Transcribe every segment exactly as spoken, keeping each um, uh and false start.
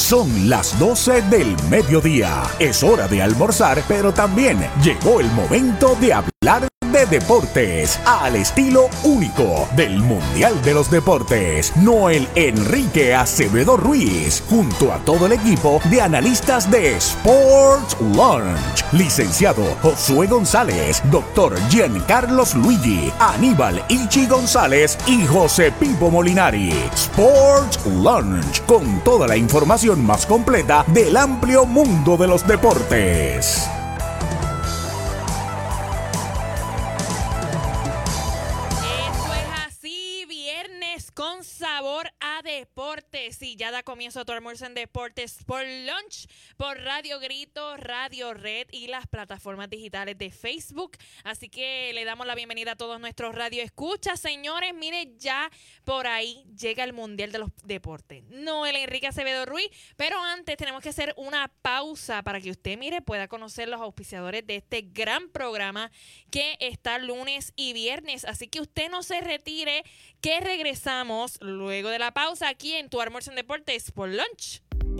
Son las doce del mediodía. Es hora de almorzar, pero también llegó el momento de hablar de deportes al estilo único del Mundial de los Deportes. Noel Enrique Acevedo Ruiz, junto a todo el equipo de analistas de Sports Lunch. Licenciado Josué González, doctor Giancarlos Luigi, Aníbal Ichi González y José Pipo Molinari. Sports Lunch, con toda la información más completa del amplio mundo de los deportes. Con sabor a deportes. Y ya da comienzo a tu almuerzo en deportes por Lunch, por Radio Grito, Radio Red y las plataformas digitales de Facebook. Así que le damos la bienvenida a todos nuestros radioescuchas. Señores, mire, ya por ahí llega el Mundial de los Deportes. Noel Enrique Acevedo Ruiz, pero antes tenemos que hacer una pausa para que usted, mire, pueda conocer los auspiciadores de este gran programa que está lunes y viernes. Así que usted no se retire, que regresamos luego de la pausa aquí en tu almuerzo en deportes por Lunch.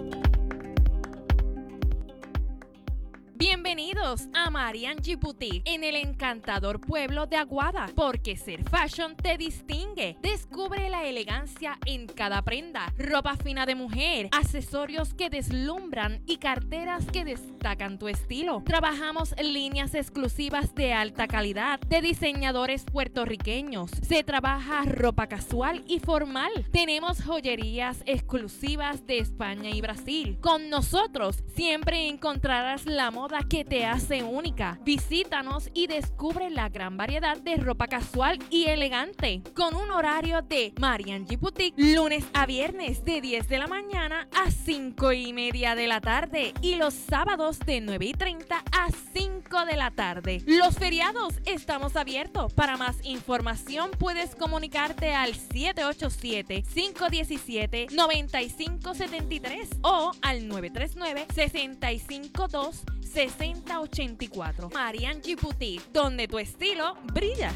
Bienvenidos a Mariangi Boutique en el encantador pueblo de Aguada, porque ser fashion te distingue. Descubre la elegancia en cada prenda, ropa fina de mujer, accesorios que deslumbran y carteras que destacan tu estilo. Trabajamos líneas exclusivas de alta calidad de diseñadores puertorriqueños. Se trabaja ropa casual y formal. Tenemos joyerías exclusivas de España y Brasil. Con nosotros siempre encontrarás la moda que te hace única. Visítanos y descubre la gran variedad de ropa casual y elegante, con un horario de Mariangi Boutique lunes a viernes de diez de la mañana a cinco y media de la tarde y los sábados de nueve y treinta a cinco de la tarde. Los feriados estamos abiertos. Para más información puedes comunicarte al siete ocho siete, cinco uno siete, nueve cinco siete tres o al nueve tres nueve, seis cinco dos, seis cero ocho cuatro. Mariangi Boutique, donde tu estilo brilla.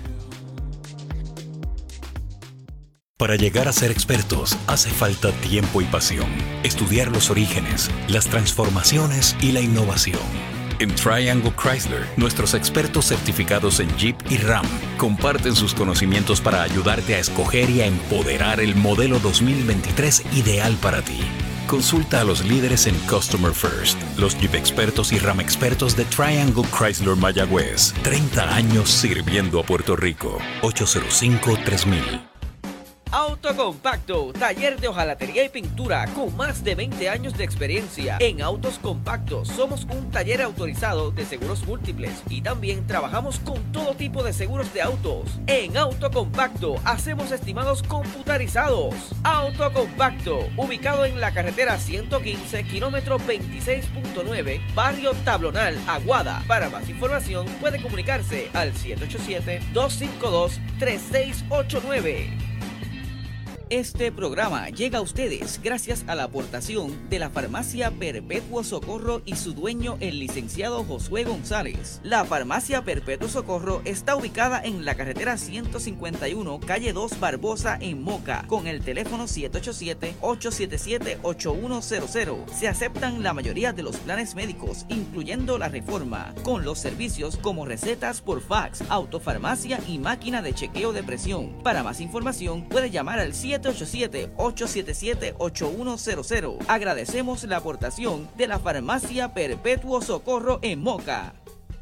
Para llegar a ser expertos hace falta tiempo y pasión. Estudiar los orígenes, las transformaciones y la innovación. En Triangle Chrysler, nuestros expertos certificados en Jeep y Ram comparten sus conocimientos para ayudarte a escoger y a empoderar el modelo dos mil veintitrés ideal para ti. Consulta a los líderes en Customer First, los Jeep expertos y Ram expertos de Triangle Chrysler Mayagüez. treinta años sirviendo a Puerto Rico. ocho cero cinco, tres mil. Autocompacto, taller de hojalatería y pintura con más de veinte años de experiencia. En Autos Compactos somos un taller autorizado de seguros múltiples y también trabajamos con todo tipo de seguros de autos. En Autocompacto hacemos estimados computarizados. Autocompacto, ubicado en la carretera ciento quince, kilómetro veintiséis punto nueve, barrio Tablonal, Aguada. Para más información puede comunicarse al siete ocho siete, dos cinco dos, tres seis ocho nueve. Este programa llega a ustedes gracias a la aportación de la Farmacia Perpetuo Socorro y su dueño, el licenciado Josué González. La Farmacia Perpetuo Socorro está ubicada en la carretera ciento cincuenta y uno, calle dos Barbosa, en Moca, con el teléfono siete ocho siete, ocho siete siete, ocho uno cero cero. Se aceptan la mayoría de los planes médicos, incluyendo la Reforma, con los servicios como recetas por fax, autofarmacia y máquina de chequeo de presión. Para más información puede llamar al siete ocho siete, ocho siete siete, ocho uno cero cero. Agradecemos la aportación de la Farmacia Perpetuo Socorro en Moca.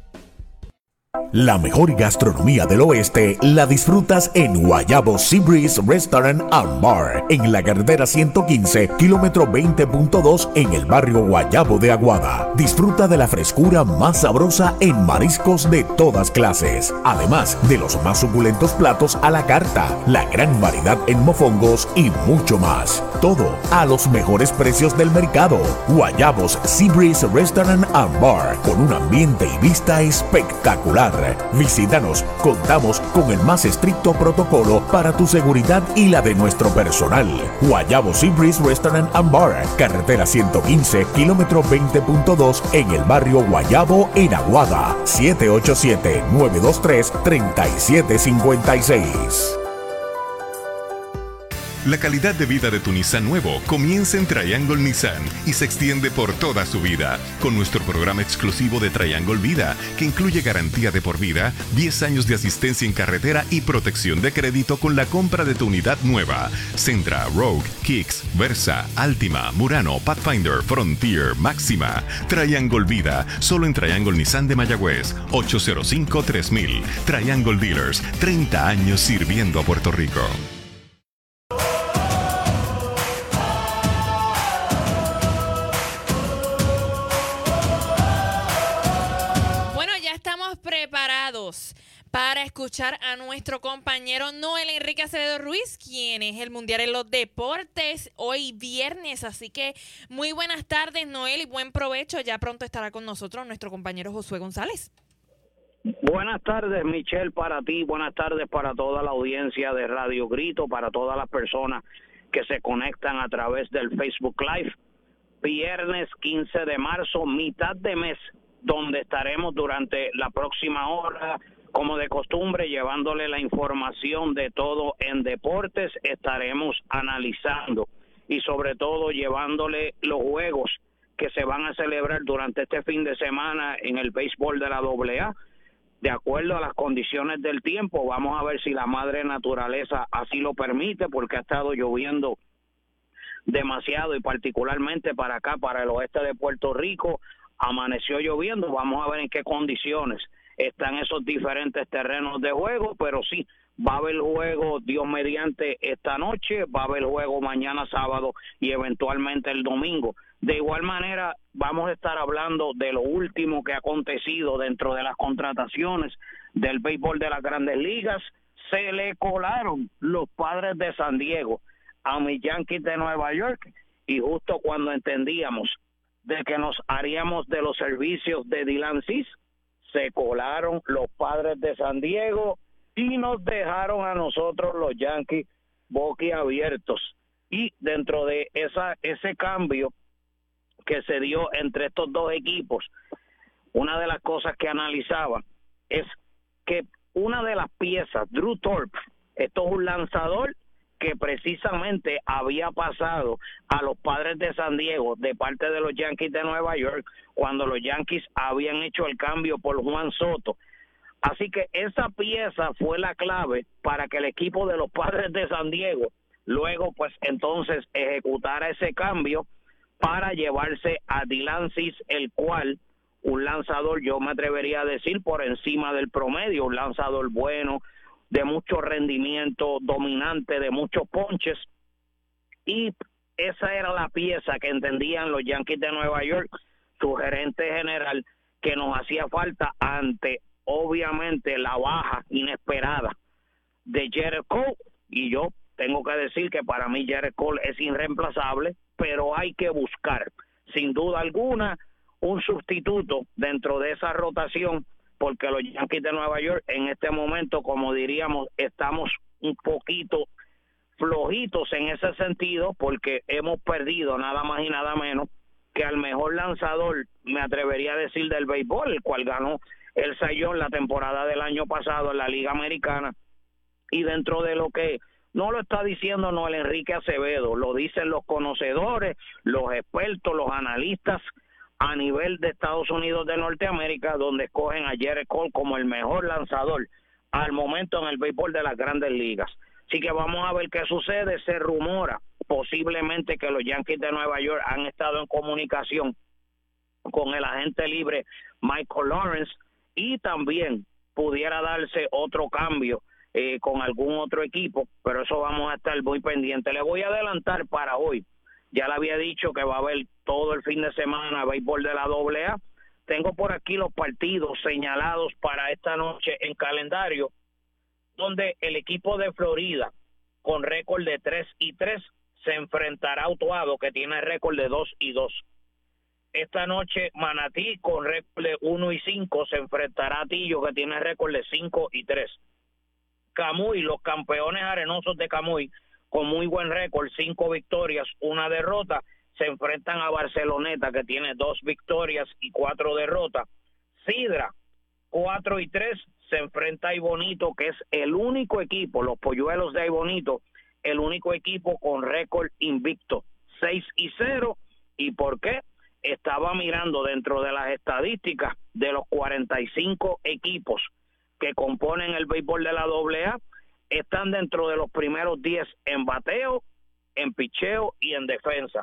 La mejor gastronomía del oeste la disfrutas en Guayabo Sea Breeze Restaurant and Bar, en la carretera ciento quince, kilómetro veinte punto dos, en el barrio Guayabo de Aguada. Disfruta de la frescura más sabrosa en mariscos de todas clases, además de los más suculentos platos a la carta, la gran variedad en mofongos y mucho más. Todo a los mejores precios del mercado. Guayabos Sea Breeze Restaurant and Bar, con un ambiente y vista espectacular. Visítanos, contamos con el más estricto protocolo para tu seguridad y la de nuestro personal. Guayabo Sea Breeze Restaurant and Bar, carretera ciento quince, kilómetro veinte punto dos, en el barrio Guayabo, en Aguada. siete ocho siete, nueve dos tres, tres siete cinco seis. La calidad de vida de tu Nissan nuevo comienza en Triangle Nissan y se extiende por toda su vida con nuestro programa exclusivo de Triangle Vida, que incluye garantía de por vida, diez años de asistencia en carretera y protección de crédito con la compra de tu unidad nueva. Sentra, Rogue, Kicks, Versa, Altima, Murano, Pathfinder, Frontier, Máxima. Triangle Vida, solo en Triangle Nissan de Mayagüez, ocho cero cinco, tres mil. Triangle Dealers, treinta años sirviendo a Puerto Rico. Preparados para escuchar a nuestro compañero Noel Enrique Acevedo Ruiz, quien es el mundial en los deportes hoy viernes. Así que muy buenas tardes, Noel, y buen provecho. Ya pronto estará con nosotros nuestro compañero Josué González. Buenas tardes, Michelle, para ti. Buenas tardes para toda la audiencia de Radio Grito, para todas las personas que se conectan a través del Facebook Live. Viernes quince de marzo, mitad de mes, donde estaremos durante la próxima hora, como de costumbre, llevándole la información de todo en deportes. Estaremos analizando y sobre todo llevándole los juegos que se van a celebrar durante este fin de semana en el béisbol de la doble A. De acuerdo a las condiciones del tiempo, vamos a ver si la madre naturaleza así lo permite, porque ha estado lloviendo demasiado y particularmente para acá, para el oeste de Puerto Rico, amaneció lloviendo. Vamos a ver en qué condiciones están esos diferentes terrenos de juego, pero sí, va a haber juego, Dios mediante, esta noche, va a haber juego mañana sábado y eventualmente el domingo. De igual manera, vamos a estar hablando de lo último que ha acontecido dentro de las contrataciones del béisbol de las Grandes Ligas. Se le colaron los Padres de San Diego a mis Yankees de Nueva York, y justo cuando entendíamos de que nos haríamos de los servicios de Dylan Cease, se colaron los Padres de San Diego y nos dejaron a nosotros los Yankees boquiabiertos. Y dentro de esa ese cambio que se dio entre estos dos equipos, una de las cosas que analizaba es que una de las piezas, Drew Thorpe, esto es un lanzador que precisamente había pasado a los Padres de San Diego de parte de los Yankees de Nueva York, cuando los Yankees habían hecho el cambio por Juan Soto. Así que esa pieza fue la clave para que el equipo de los Padres de San Diego luego pues entonces ejecutara ese cambio para llevarse a Dylan Cease, el cual, un lanzador, yo me atrevería a decir, por encima del promedio, un lanzador bueno, de mucho rendimiento, dominante, de muchos ponches, y esa era la pieza que entendían los Yankees de Nueva York, su gerente general, que nos hacía falta ante, obviamente, la baja inesperada de Gerrit Cole. Y yo tengo que decir que para mí Gerrit Cole es irreemplazable, pero hay que buscar, sin duda alguna, un sustituto dentro de esa rotación, porque los Yankees de Nueva York en este momento, como diríamos, estamos un poquito flojitos en ese sentido, porque hemos perdido nada más y nada menos que al mejor lanzador, me atrevería a decir, del béisbol, el cual ganó el Cy Young la temporada del año pasado en la Liga Americana. Y dentro de lo que no lo está diciendo Noel Enrique Acevedo, lo dicen los conocedores, los expertos, los analistas a nivel de Estados Unidos de Norteamérica, donde escogen a Gerrit Cole como el mejor lanzador al momento en el béisbol de las Grandes Ligas. Así que vamos a ver qué sucede. Se rumora posiblemente que los Yankees de Nueva York han estado en comunicación con el agente libre Michael Lawrence, y también pudiera darse otro cambio eh, con algún otro equipo, pero eso vamos a estar muy pendientes. Le voy a adelantar para hoy, ya le había dicho que va a haber todo el fin de semana béisbol de la doble A. Tengo por aquí los partidos señalados para esta noche en calendario, donde el equipo de Florida, con récord de tres y tres, se enfrentará a Utuado, que tiene récord de dos y dos. Esta noche Manatí, con récord de uno y cinco, se enfrentará a Tillo, que tiene récord de cinco y tres. Camuy, los campeones arenosos de Camuy, con muy buen récord, cinco victorias, una derrota, se enfrentan a Barceloneta, que tiene dos victorias y cuatro derrotas. Sidra, cuatro y tres, se enfrenta a Aybonito, que es el único equipo, los Polluelos de Aybonito, el único equipo con récord invicto, seis y cero. ¿Y por qué? Estaba mirando dentro de las estadísticas de los cuarenta y cinco equipos que componen el béisbol de la doble A, están dentro de los primeros diez en bateo, en picheo y en defensa.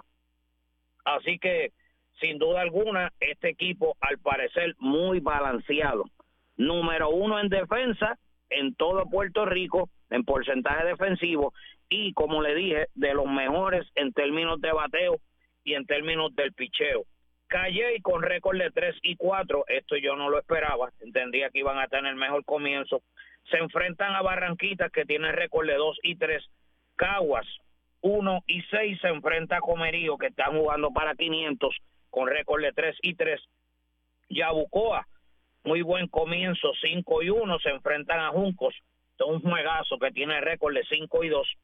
Así que, sin duda alguna, este equipo, al parecer, muy balanceado. Número uno en defensa en todo Puerto Rico, en porcentaje defensivo, y como le dije, de los mejores en términos de bateo y en términos del picheo. Calley con récord de tres y cuatro, esto yo no lo esperaba, entendía que iban a tener mejor comienzo. Se enfrentan a Barranquitas, que tiene récord de dos y tres. Caguas, uno y seis, se enfrenta a Comerío, que están jugando para quinientos, con récord de tres y tres. Yabucoa, muy buen comienzo, cinco y uno, se enfrentan a Juncos, un juegazo que tiene récord de cinco y dos.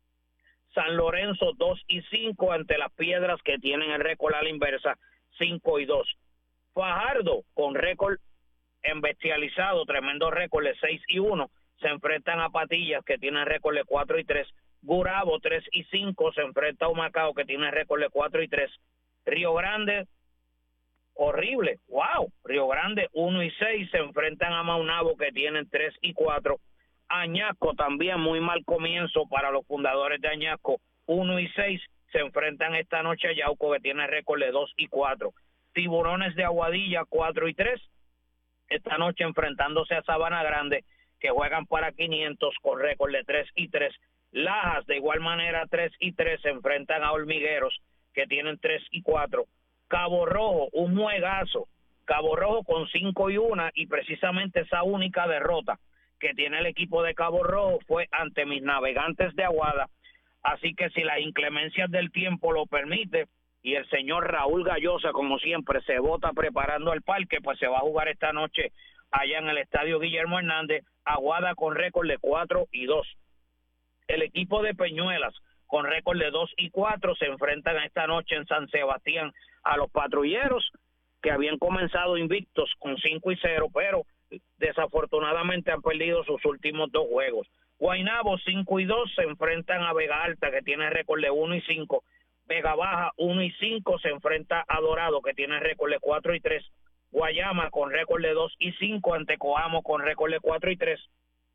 San Lorenzo, dos y cinco, ante las Piedras, que tienen el récord a la inversa, cinco y dos. Fajardo, con récord embestializado, tremendo récord de seis y uno, se enfrentan a Patillas, que tienen récord de cuatro y tres. Gurabo, tres y cinco, se enfrenta a Humacao, que tiene récord de cuatro y tres. Río Grande, horrible, wow, Río Grande, uno y seis, se enfrentan a Maunabo, que tienen tres y cuatro. Añasco, también muy mal comienzo para los fundadores de Añasco, uno y seis, se enfrentan esta noche a Yauco, que tiene récord de dos y cuatro. Tiburones de Aguadilla, cuatro y tres, esta noche enfrentándose a Sabana Grande, que juegan para quinientos con récord de tres y tres. Lajas, de igual manera, tres y tres, se enfrentan a Hormigueros, que tienen tres y cuatro. Cabo Rojo, un juegazo, Cabo Rojo con cinco y uno, y precisamente esa única derrota que tiene el equipo de Cabo Rojo fue ante mis Navegantes de Aguada. Así que si las inclemencias del tiempo lo permite y el señor Raúl Gallosa, como siempre, se bota preparando el parque, pues se va a jugar esta noche allá en el Estadio Guillermo Hernández. Aguada con récord de cuatro y dos. El equipo de Peñuelas, con récord de dos y cuatro, se enfrentan esta noche en San Sebastián a los Patrulleros, que habían comenzado invictos con cinco y cero, pero desafortunadamente han perdido sus últimos dos juegos. Guaynabo, cinco y dos, se enfrentan a Vega Alta, que tiene récord de uno y cinco. Vega Baja, uno y cinco, se enfrenta a Dorado, que tiene récord de cuatro y tres. Guayama, con récord de dos y cinco, ante Coamo, con récord de cuatro y tres.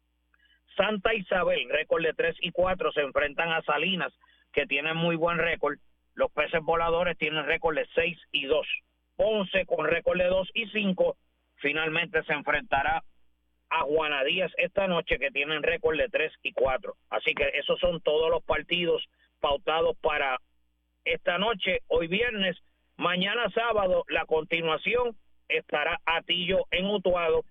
Santa Isabel, récord de tres y cuatro, se enfrentan a Salinas, que tienen muy buen récord. Los Peces Voladores tienen récord de seis y dos. Ponce, con récord de dos y cinco, finalmente se enfrentará a Juanadías esta noche, que tienen récord de tres y cuatro. Así que esos son todos los partidos pautados para esta noche, hoy viernes. Mañana sábado, la continuación estará Atillo en Utuado,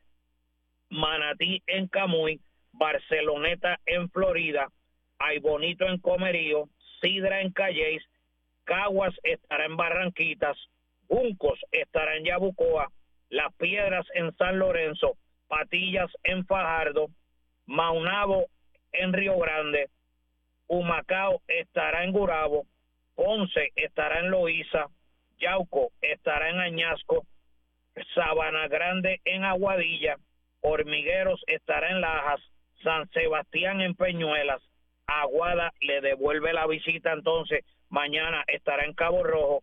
Manatí en Camuy, Barceloneta en Florida, Aybonito en Comerío, Sidra en Calleis, Caguas estará en Barranquitas, Juncos estará en Yabucoa, Las Piedras en San Lorenzo, Patillas en Fajardo, Maunabo en Río Grande, Humacao estará en Gurabo, Ponce estará en Loíza, Yauco estará en Añasco, Sabana Grande en Aguadilla, Hormigueros estará en Lajas, San Sebastián en Peñuelas, Aguada le devuelve la visita, entonces mañana estará en Cabo Rojo,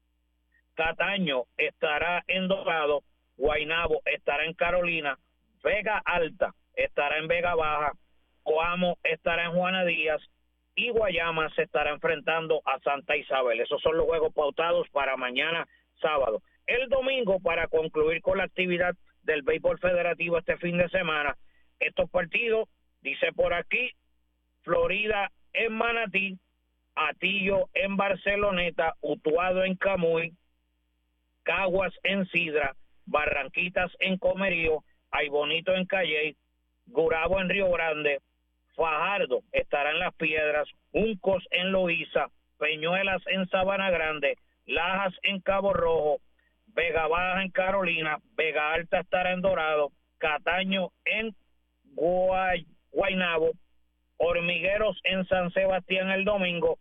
Cataño estará en Dorado, Guaynabo estará en Carolina, Vega Alta estará en Vega Baja, Coamo estará en Juana Díaz y Guayama se estará enfrentando a Santa Isabel. Esos son los juegos pautados para mañana sábado. El domingo, para concluir con la actividad del béisbol federativo este fin de semana, estos partidos, dice por aquí, Florida en Manatí, Atillo en Barceloneta, Utuado en Camuy, Caguas en Sidra, Barranquitas en Comerío, Aybonito en Calley, Gurabo en Río Grande, Fajardo estará en Las Piedras, Juncos en Loíza, Peñuelas en Sabana Grande, Lajas en Cabo Rojo, Vega Baja en Carolina, Vega Alta estará en Dorado, Cataño en Guay, Guaynabo, Hormigueros en San Sebastián el domingo,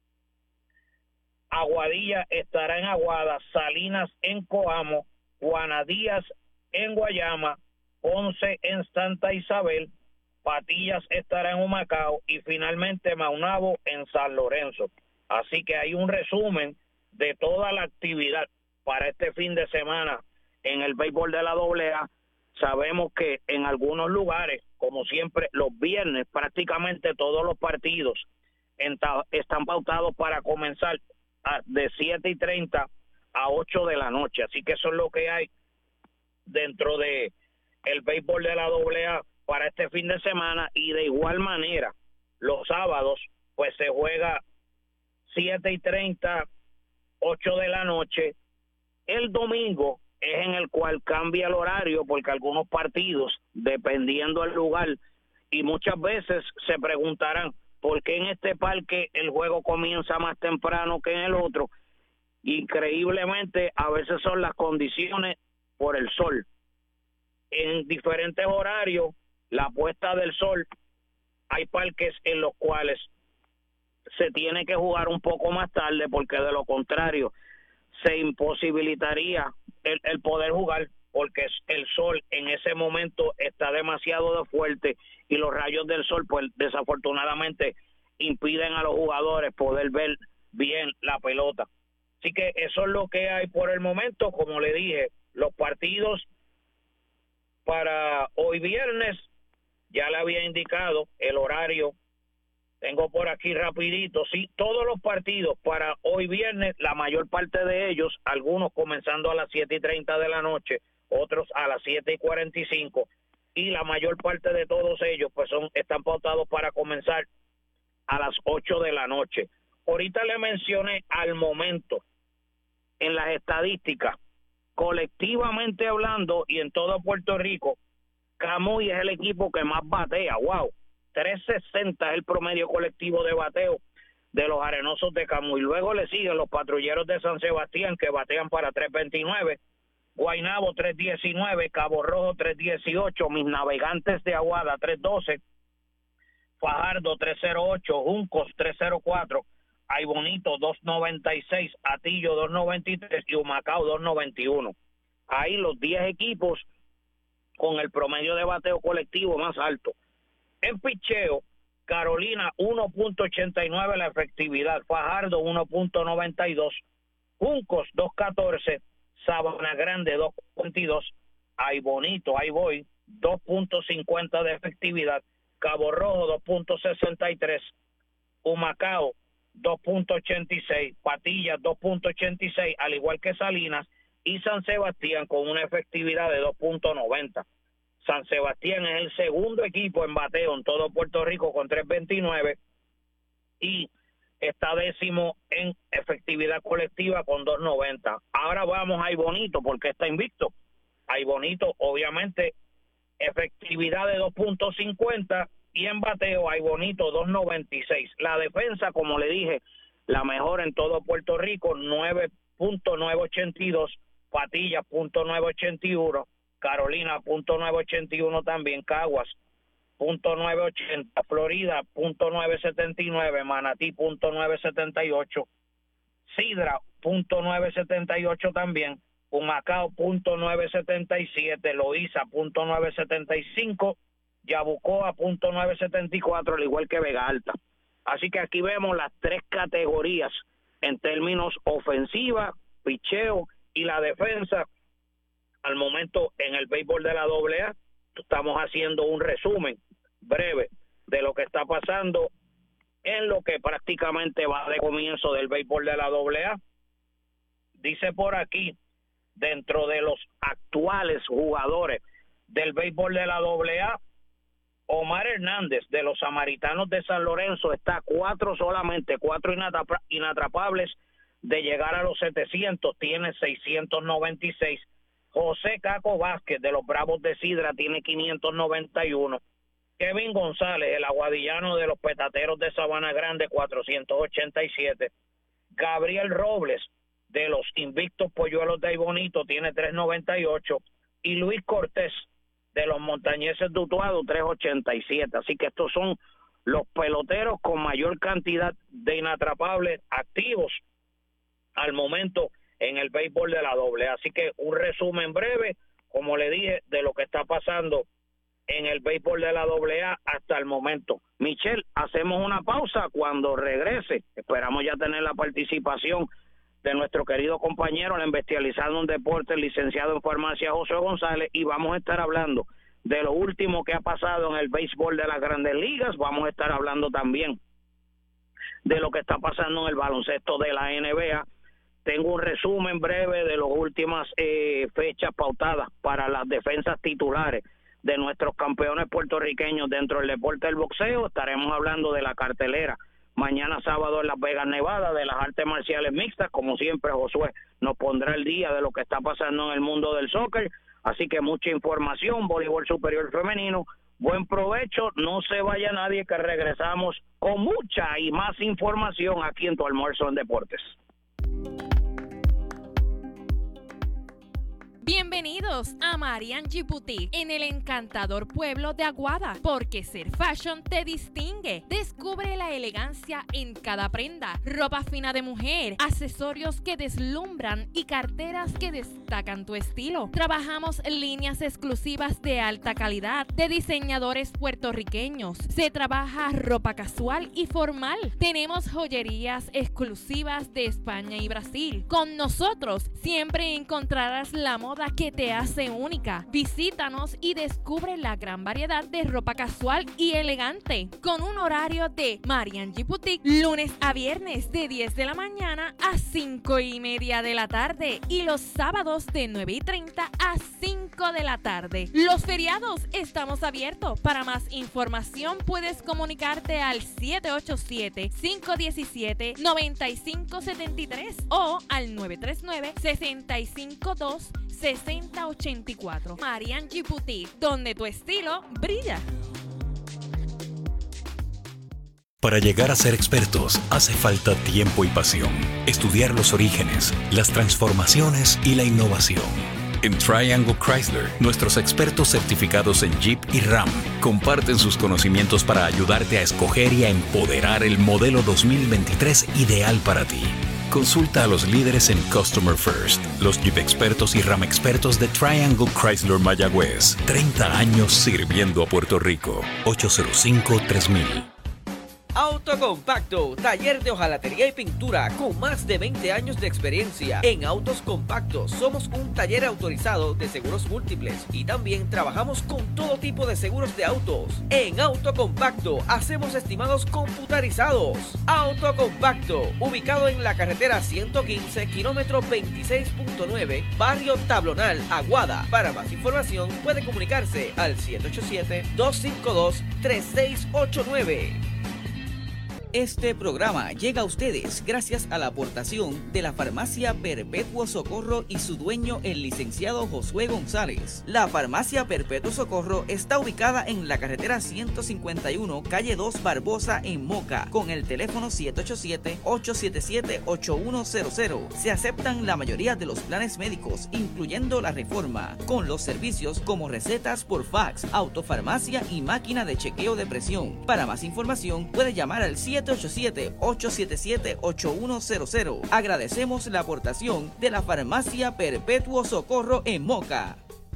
Aguadilla estará en Aguada, Salinas en Coamo, Juanadías en Guayama, Ponce en Santa Isabel, Patillas estará en Humacao y finalmente Maunabo en San Lorenzo. Así que hay un resumen de toda la actividad para este fin de semana en el béisbol de la doble A. Sabemos que en algunos lugares, como siempre, los viernes prácticamente todos los partidos están pautados para comenzar de siete y treinta a ocho de la noche. Así que eso es lo que hay dentro de el béisbol de la doble A para este fin de semana. Y de igual manera, los sábados, pues se juega siete y treinta, ocho de la noche. El domingo es en el cual cambia el horario, porque algunos partidos, dependiendo del lugar, y muchas veces se preguntarán por qué en este parque el juego comienza más temprano que en el otro. Increíblemente, a veces son las condiciones por el sol. En diferentes horarios, la puesta del sol, hay parques en los cuales se tiene que jugar un poco más tarde, porque de lo contrario se imposibilitaría el, el poder jugar, porque el sol en ese momento está demasiado de fuerte y los rayos del sol pues desafortunadamente impiden a los jugadores poder ver bien la pelota. Así que eso es lo que hay por el momento. Como le dije, los partidos para hoy viernes, ya le había indicado el horario. Tengo por aquí rapidito, sí, todos los partidos para hoy viernes, la mayor parte de ellos, algunos comenzando a las siete y treinta de la noche, otros a las siete y cuarenta y cinco, y la mayor parte de todos ellos pues son están pautados para comenzar a las ocho de la noche. Ahorita le mencioné al momento en las estadísticas, colectivamente hablando y en todo Puerto Rico, Camuy es el equipo que más batea. Wow, trescientos sesenta es el promedio colectivo de bateo de los Arenosos de Camuy. Luego le siguen los Patrulleros de San Sebastián, que batean para trescientos veintinueve, Guaynabo trescientos diecinueve, Cabo Rojo trescientos dieciocho, mis Navegantes de Aguada trescientos doce, Fajardo trescientos ocho, Juncos trescientos cuatro, Ay Bonito doscientos noventa y seis, Atillo doscientos noventa y tres y Humacao doscientos noventa y uno. Ahí los diez equipos con el promedio de bateo colectivo más alto. En picheo, Carolina uno punto ochenta y nueve la efectividad, Fajardo uno punto noventa y dos, Juncos dos punto catorce, Sabana Grande dos punto veintidós, Ay Bonito, ahí voy, dos punto cincuenta de efectividad, Cabo Rojo dos punto sesenta y tres, Humacao dos punto ochenta y seis, Patillas dos punto ochenta y seis, al igual que Salinas, y San Sebastián con una efectividad de dos punto noventa. San Sebastián es el segundo equipo en bateo en todo Puerto Rico con trescientos veintinueve y está décimo en efectividad colectiva con doscientos noventa. Ahora vamos a Ay Bonito, porque está invicto. Ay Bonito, obviamente, efectividad de dos punto cincuenta y en bateo Ay Bonito doscientos noventa y seis. La defensa, como le dije, la mejor en todo Puerto Rico, nueve punto novecientos ochenta y dos, Patillas punto novecientos ochenta y uno, Carolina punto novecientos ochenta y uno también, Caguas punto novecientos ochenta, Florida punto novecientos setenta y nueve, Manatí punto novecientos setenta y ocho, Sidra punto novecientos setenta y ocho también, Humacao punto novecientos setenta y siete, Loíza punto novecientos setenta y cinco, Yabucoa punto novecientos setenta y cuatro, al igual que Vega Alta. Así que aquí vemos las tres categorías en términos ofensiva, picheo y la defensa. Al momento en el béisbol de la doble A, estamos haciendo un resumen breve de lo que está pasando en lo que prácticamente va de comienzo del béisbol de la doble A. Dice por aquí, dentro de los actuales jugadores del béisbol de la doble A, Omar Hernández de los Samaritanos de San Lorenzo está cuatro solamente, cuatro inatrapa- inatrapables de llegar a los setecientos, tiene seiscientos noventa y seis. José Caco Vázquez de los Bravos de Sidra tiene quinientos noventa y uno. Kevin González, el aguadillano de los Petateros de Sabana Grande, cuatrocientos ochenta y siete. Gabriel Robles de los Invictos Polluelos de Ay Bonito tiene trescientos noventa y ocho. Y Luis Cortés de los Montañeses de Utuado, trescientos ochenta y siete. Así que estos son los peloteros con mayor cantidad de inatrapables activos al momento en el béisbol de la doble. Así que un resumen breve, como le dije, de lo que está pasando en el béisbol de la doble A hasta el momento. Michelle, hacemos una pausa. Cuando regrese, esperamos ya tener la participación de nuestro querido compañero, el especializado en deportes, licenciado en farmacia José González, y vamos a estar hablando de lo último que ha pasado en el béisbol de las Grandes Ligas. Vamos a estar hablando también de lo que está pasando en el baloncesto de la N B A. Tengo un resumen breve de las últimas eh, fechas pautadas para las defensas titulares de nuestros campeones puertorriqueños dentro del deporte del boxeo. Estaremos hablando de la cartelera mañana sábado en Las Vegas, Nevada, de las artes marciales mixtas. Como siempre, Josué nos pondrá el día de lo que está pasando en el mundo del soccer. Así que mucha información, voleibol superior femenino. Buen provecho, no se vaya nadie, que regresamos con mucha y más información aquí en Tu Almuerzo en Deportes. Bienvenidos a Mariangi Boutique en el encantador pueblo de Aguada, porque ser fashion te distingue. Descubre la elegancia en cada prenda, ropa fina de mujer, accesorios que deslumbran y carteras que destacan tu estilo. Trabajamos líneas exclusivas de alta calidad de diseñadores puertorriqueños. Se trabaja ropa casual y formal. Tenemos joyerías exclusivas de España y Brasil. Con nosotros siempre encontrarás la moda que te hace única. Visítanos y descubre la gran variedad de ropa casual y elegante, con un horario de Mariangi Boutique lunes a viernes de diez de la mañana a cinco y media de la tarde, y los sábados de nueve y treinta a cinco de la tarde. Los feriados estamos abiertos. Para más información puedes comunicarte al siete ocho siete, cinco uno siete, nueve cinco siete tres o al nueve tres nueve, seis cinco dos, seis cero ocho cuatro. Mariangi Boutique, donde tu estilo brilla. Para llegar a ser expertos hace falta tiempo y pasión. Estudiar los orígenes, las transformaciones y la innovación. En Triangle Chrysler, nuestros expertos certificados en Jeep y Ram comparten sus conocimientos para ayudarte a escoger y a empoderar el modelo dos mil veintitrés ideal para ti. Consulta a los líderes en Customer First, los Jeep expertos y Ram expertos de Triangle Chrysler Mayagüez. treinta años sirviendo a Puerto Rico. ocho cero cinco, tres mil. Autocompacto, taller de hojalatería y pintura con más de veinte años de experiencia. En Autos Compactos somos un taller autorizado de seguros múltiples y también trabajamos con todo tipo de seguros de autos. En Autocompacto hacemos estimados computarizados. Autocompacto, ubicado en la carretera ciento quince, kilómetro veintiséis punto nueve, barrio Tablonal, Aguada. Para más información puede comunicarse al siete ocho siete, dos cinco dos, tres seis ocho nueve. Este programa llega a ustedes gracias a la aportación de la Farmacia Perpetuo Socorro y su dueño, el licenciado Josué González. La Farmacia Perpetuo Socorro está ubicada en la carretera ciento cincuenta y uno, calle dos Barbosa, en Moca, con el teléfono siete ocho siete, ocho siete siete, ocho uno cero cero. Se aceptan la mayoría de los planes médicos, incluyendo la Reforma, con los servicios como recetas por fax, autofarmacia y máquina de chequeo de presión. Para más información puede llamar al siete ocho siete, ocho siete siete, ocho uno cero cero. Agradecemos la aportación de la Farmacia Perpetuo Socorro en Moca.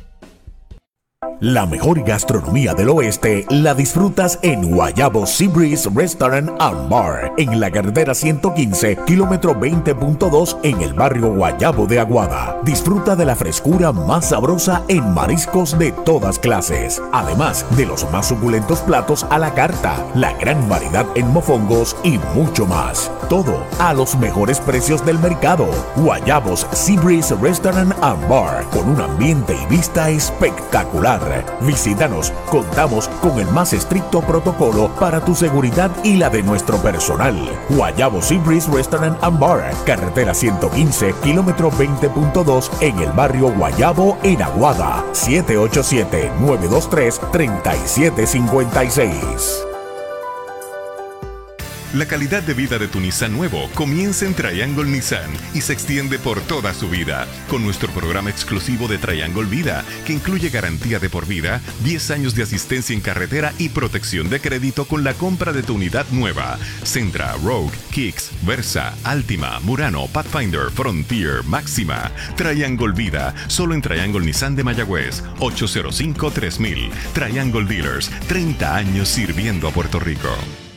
La mejor gastronomía del oeste la disfrutas en Guayabo Sea Breeze Restaurant and Bar, en la carretera ciento quince, kilómetro veinte punto dos, en el barrio Guayabo de Aguada. Disfruta de la frescura más sabrosa en mariscos de todas clases, además de los más suculentos platos a la carta, la gran variedad en mofongos y mucho más. Todo a los mejores precios del mercado. Guayabos Sea Breeze Restaurant and Bar, con un ambiente y vista espectacular. Visítanos, contamos con el más estricto protocolo para tu seguridad y la de nuestro personal. Guayabo Sea Breeze Restaurant and Bar, carretera ciento quince, kilómetro veinte punto dos, en el barrio Guayabo, en Aguada. siete ocho siete, nueve dos tres, tres siete cinco seis. La calidad de vida de tu Nissan nuevo comienza en Triangle Nissan y se extiende por toda su vida con nuestro programa exclusivo de Triangle Vida, que incluye garantía de por vida, diez años de asistencia en carretera y protección de crédito con la compra de tu unidad nueva. Sentra, Rogue, Kicks, Versa, Altima, Murano, Pathfinder, Frontier, Máxima. Triangle Vida, solo en Triangle Nissan de Mayagüez, ocho cero cinco, tres mil. Triangle Dealers, treinta años sirviendo a Puerto Rico.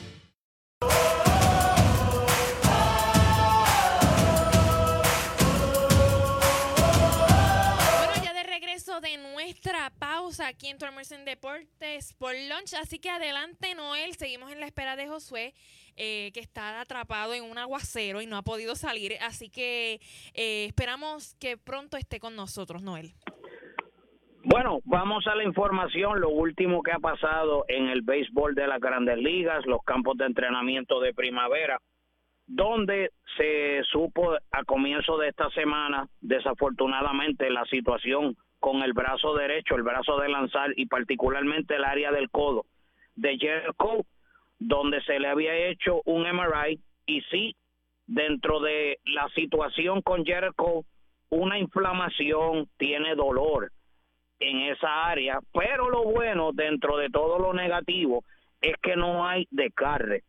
Aquí en tu almuerzo en Deportes por Lunch, así que adelante Noel, seguimos en la espera de Josué, eh, que está atrapado en un aguacero y no ha podido salir, así que eh, esperamos que pronto esté con nosotros, Noel. Bueno, vamos a la información, lo último que ha pasado en el béisbol de las Grandes Ligas, los campos de entrenamiento de primavera, donde se supo a comienzo de esta semana, desafortunadamente, la situación con el brazo derecho, el brazo de lanzar y particularmente el área del codo de Gerrit Cole, donde se le había hecho un M R I y sí, dentro de la situación con Gerrit Cole, una inflamación, tiene dolor en esa área, pero lo bueno dentro de todo lo negativo es que no hay desgarre,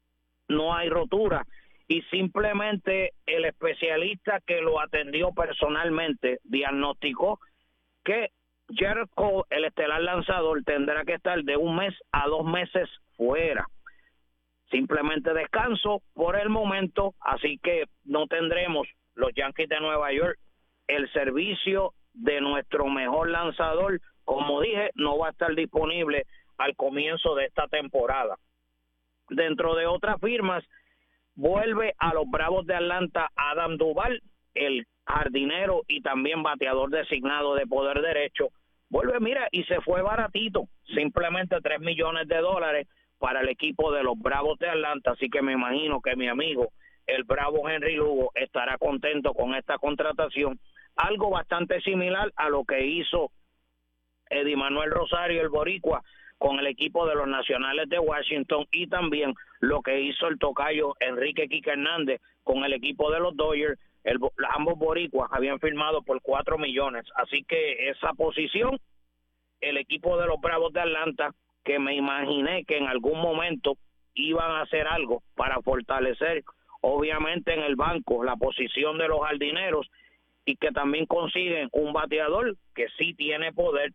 no hay rotura y simplemente el especialista que lo atendió personalmente diagnosticó que Gerrit Cole, el estelar lanzador, tendrá que estar de un mes a dos meses fuera. Simplemente descanso por el momento, así que no tendremos los Yankees de Nueva York el servicio de nuestro mejor lanzador. Como dije, no va a estar disponible al comienzo de esta temporada. Dentro de otras firmas, vuelve a los Bravos de Atlanta Adam Duvall, el jardinero y también bateador designado de poder derecho. Vuelve, mira, y se fue baratito, simplemente tres millones de dólares para el equipo de los Bravos de Atlanta, así que me imagino que mi amigo, el Bravo Henry Lugo, estará contento con esta contratación, algo bastante similar a lo que hizo Eddie Manuel Rosario, el boricua, con el equipo de los Nacionales de Washington, y también lo que hizo el tocayo Enrique Quique Hernández con el equipo de los Dodgers. El, ambos boricuas habían firmado por cuatro millones, así que esa posición, el equipo de los Bravos de Atlanta, que me imaginé que en algún momento iban a hacer algo para fortalecer, obviamente en el banco, la posición de los jardineros, y que también consiguen un bateador que sí tiene poder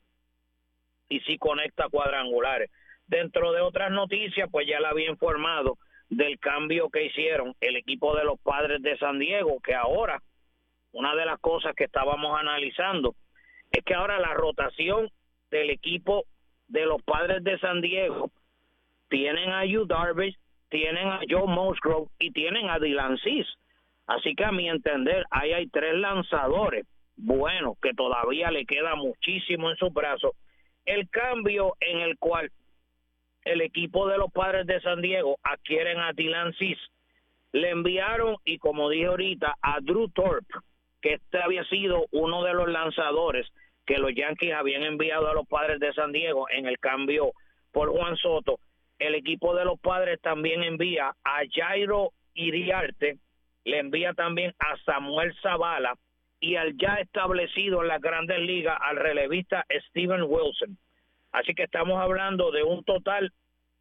y sí conecta cuadrangulares. Dentro de otras noticias, pues ya la había informado del cambio que hicieron el equipo de los Padres de San Diego, que ahora, una de las cosas que estábamos analizando, es que ahora la rotación del equipo de los Padres de San Diego, tienen a Yu Darvish, tienen a Joe Musgrove y tienen a Dylan Cease. Así que a mi entender, ahí hay tres lanzadores buenos que todavía le queda muchísimo en sus brazos. El cambio en el cual el equipo de los Padres de San Diego adquieren a Dylan Cease, le enviaron, y como dije ahorita, a Drew Thorpe, que este había sido uno de los lanzadores que los Yankees habían enviado a los Padres de San Diego en el cambio por Juan Soto. El equipo de los Padres también envía a Jairo Iriarte, le envía también a Samuel Zavala y al ya establecido en las Grandes Ligas al relevista Steven Wilson. Así que estamos hablando de un total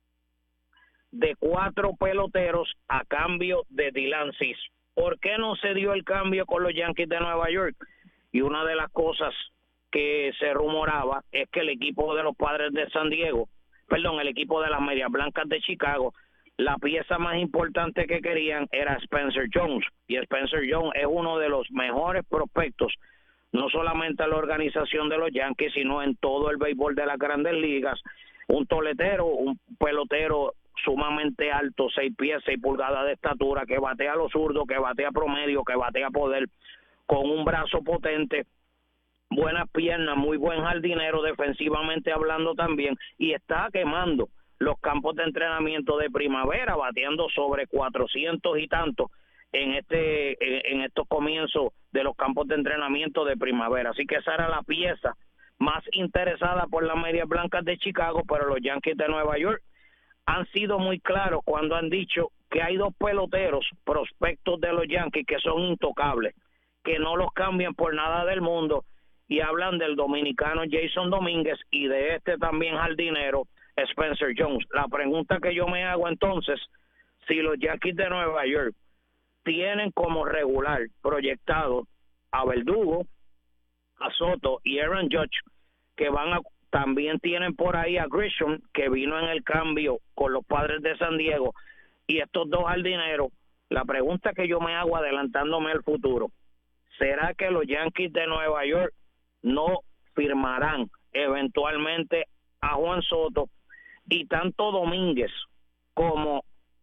de cuatro peloteros a cambio de Dylan Cease. ¿Por qué no se dio el cambio con los Yankees de Nueva York? Y una de las cosas que se rumoraba es que el equipo de los Padres de San Diego, perdón, el equipo de las Medias Blancas de Chicago, la pieza más importante que querían era Spencer Jones, y Spencer Jones es uno de los mejores prospectos, no solamente en la organización de los Yankees, sino en todo el béisbol de las Grandes Ligas. Un toletero, un pelotero sumamente alto, seis pies, seis pulgadas de estatura, que batea a los zurdos, que batea promedio, que batea poder, con un brazo potente, buenas piernas, muy buen jardinero, defensivamente hablando también, y está quemando los campos de entrenamiento de primavera, bateando sobre cuatrocientos y tantos en este en estos comienzos de los campos de entrenamiento de primavera. Así que esa era la pieza más interesada por las Medias Blancas de Chicago, pero los Yankees de Nueva York han sido muy claros cuando han dicho que hay dos peloteros prospectos de los Yankees que son intocables, que no los cambian por nada del mundo, y hablan del dominicano Jason Domínguez y de este también jardinero Spencer Jones. La pregunta que yo me hago entonces, si los Yankees de Nueva York tienen como regular proyectado a Verdugo, a Soto y Aaron Judge, que van a, también tienen por ahí a Grisham, que vino en el cambio con los Padres de San Diego, y estos dos jardineros, la pregunta que yo me hago adelantándome al futuro, ¿será que los Yankees de Nueva York no firmarán eventualmente a Juan Soto, y tanto Domínguez como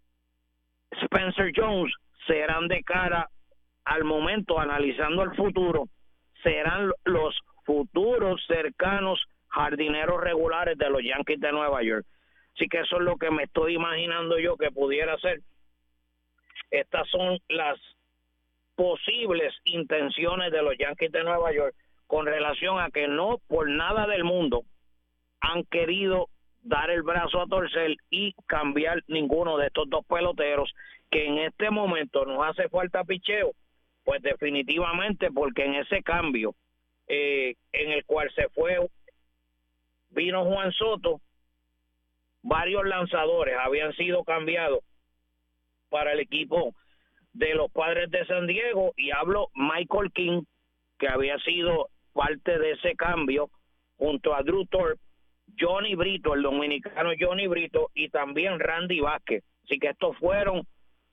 Spencer Jones serán de cara al momento, analizando el futuro, serán los futuros cercanos jardineros regulares de los Yankees de Nueva York? Así que eso es lo que me estoy imaginando yo que pudiera ser. Estas son las posibles intenciones de los Yankees de Nueva York con relación a que no por nada del mundo han querido dar el brazo a torcer y cambiar ninguno de estos dos peloteros, que en este momento nos hace falta picheo, pues definitivamente, porque en ese cambio eh, en el cual se fue, vino Juan Soto, varios lanzadores habían sido cambiados para el equipo de los Padres de San Diego, y hablo Michael King, que había sido parte de ese cambio, junto a Drew Thorpe, Johnny Brito, el dominicano Johnny Brito, y también Randy Vázquez. Así que estos fueron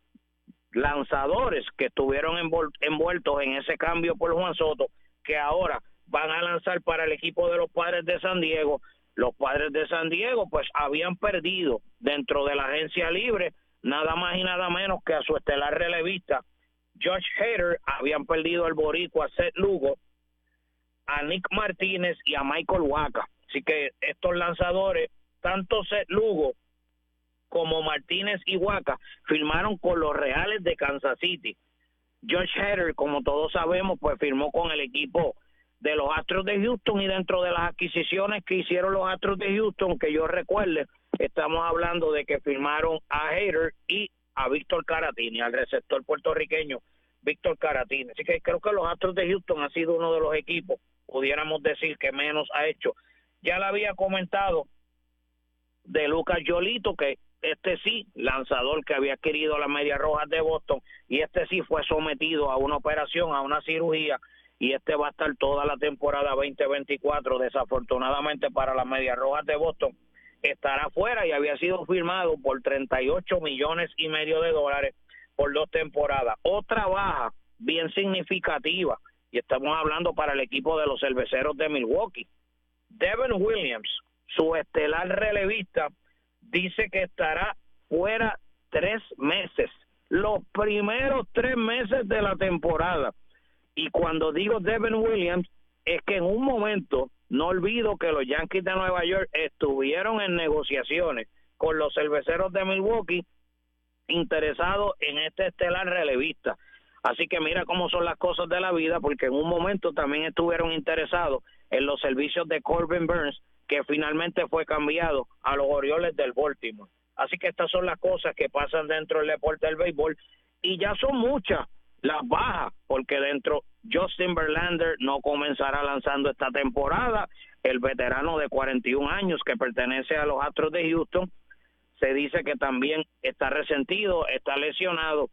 lanzadores que estuvieron envol- envueltos en ese cambio por Juan Soto, que ahora van a lanzar para el equipo de los Padres de San Diego. Los Padres de San Diego pues habían perdido dentro de la agencia libre nada más y nada menos que a su estelar relevista Josh Hader, habían perdido al boricua Seth Lugo, a Nick Martínez y a Michael Wacha. Así que estos lanzadores, tanto Seth Lugo como Martínez y Wacha, firmaron con los Reales de Kansas City. Josh Hader, como todos sabemos, pues firmó con el equipo de los Astros de Houston, y dentro de las adquisiciones que hicieron los Astros de Houston, que yo recuerde, estamos hablando de que firmaron a Hader y a Víctor Caratini, al receptor puertorriqueño Víctor Caratini. Así que creo que los Astros de Houston ha sido uno de los equipos, pudiéramos decir, que menos ha hecho. Ya le había comentado de Lucas Yolito, que este sí, lanzador que había adquirido las Medias Rojas de Boston, y este sí fue sometido a una operación, a una cirugía, y este va a estar toda la temporada veinte veinticuatro, desafortunadamente para las Medias Rojas de Boston, estará fuera, y había sido firmado por treinta y ocho millones y medio de dólares por dos temporadas. Otra baja bien significativa, y estamos hablando para el equipo de los Cerveceros de Milwaukee. Devin Williams, su estelar relevista, dice que estará fuera tres meses, los primeros tres meses de la temporada. Y cuando digo Devin Williams, es que en un momento, no olvido que los Yankees de Nueva York estuvieron en negociaciones con los Cerveceros de Milwaukee, interesados en este estelar relevista. Así que mira cómo son las cosas de la vida, porque en un momento también estuvieron interesados en los servicios de Corbin Burns, que finalmente fue cambiado a los Orioles del Baltimore. Así que estas son las cosas que pasan dentro del deporte del béisbol, y ya son muchas las bajas, porque dentro Justin Verlander no comenzará lanzando esta temporada. El veterano de cuarenta y un años que pertenece a los Astros de Houston, se dice que también está resentido, está lesionado,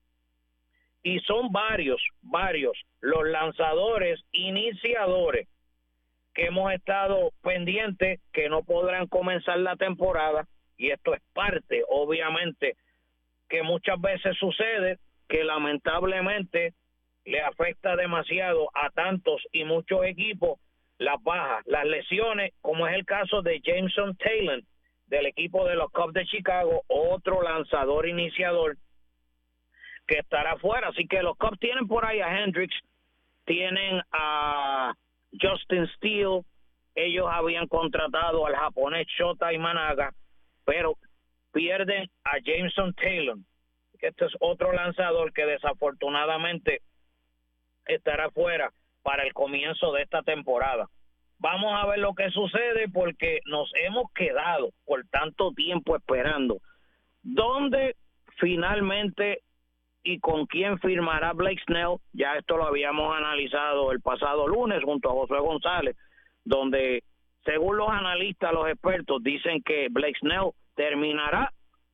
y son varios, varios los lanzadores iniciadores que hemos estado pendientes que no podrán comenzar la temporada, y esto es parte, obviamente, que muchas veces sucede, que lamentablemente le afecta demasiado a tantos y muchos equipos las bajas, las lesiones, como es el caso de Jameson Taylor del equipo de los Cubs de Chicago, otro lanzador iniciador que estará fuera. Así que los Cubs tienen por ahí a Hendricks, tienen a Justin Steele, ellos habían contratado al japonés Shota Imanaga, pero pierden a Jameson Taylor. Este es otro lanzador que desafortunadamente estará fuera para el comienzo de esta temporada. Vamos a ver lo que sucede, porque nos hemos quedado por tanto tiempo esperando dónde finalmente, y con quién firmará Blake Snell. Ya esto lo habíamos analizado el pasado lunes junto a Josué González, donde según los analistas, los expertos dicen que Blake Snell terminará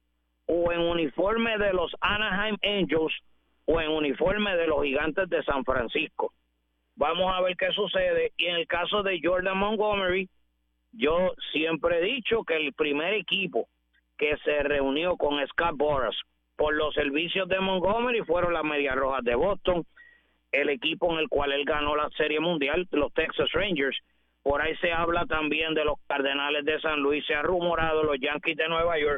o en uniforme de los Anaheim Angels o en uniforme de los Gigantes de San Francisco. Vamos a ver qué sucede. Y en el caso de Jordan Montgomery, yo siempre he dicho que el primer equipo que se reunió con Scott Boras por los servicios de Montgomery fueron las Medias Rojas de Boston, el equipo en el cual él ganó la Serie Mundial, los Texas Rangers. Por ahí se habla también de los Cardenales de San Luis, se ha rumorado los Yankees de Nueva York,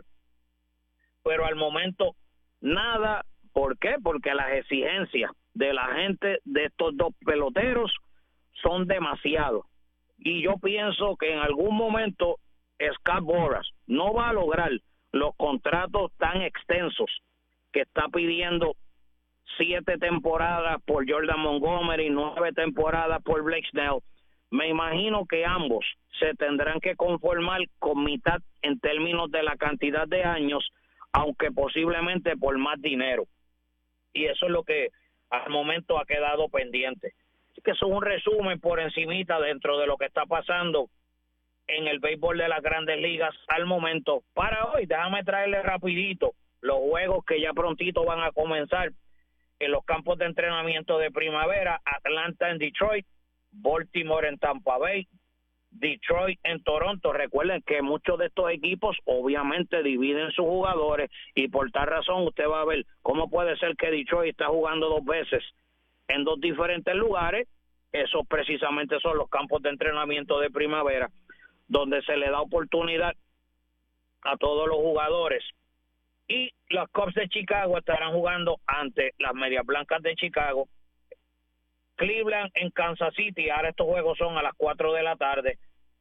pero al momento nada. ¿Por qué? Porque las exigencias de la gente de estos dos peloteros son demasiado. Y yo pienso que en algún momento Scott Boras no va a lograr los contratos tan extensos que está pidiendo, siete temporadas por Jordan Montgomery, nueve temporadas por Blake Snell. Me imagino que ambos se tendrán que conformar con mitad en términos de la cantidad de años, aunque posiblemente por más dinero. Y eso es lo que al momento ha quedado pendiente. Así que eso es un resumen por encimita dentro de lo que está pasando en el béisbol de las Grandes Ligas al momento. Para hoy, déjame traerle rapidito los juegos que ya prontito van a comenzar en los campos de entrenamiento de primavera. Atlanta en Detroit, Baltimore en Tampa Bay, Detroit en Toronto. Recuerden que muchos de estos equipos obviamente dividen sus jugadores y por tal razón usted va a ver cómo puede ser que Detroit está jugando dos veces en dos diferentes lugares. Esos precisamente son los campos de entrenamiento de primavera, donde se le da oportunidad a todos los jugadores. Y los Cubs de Chicago estarán jugando ante las Medias Blancas de Chicago. Cleveland en Kansas City, ahora estos juegos son a las cuatro de la tarde.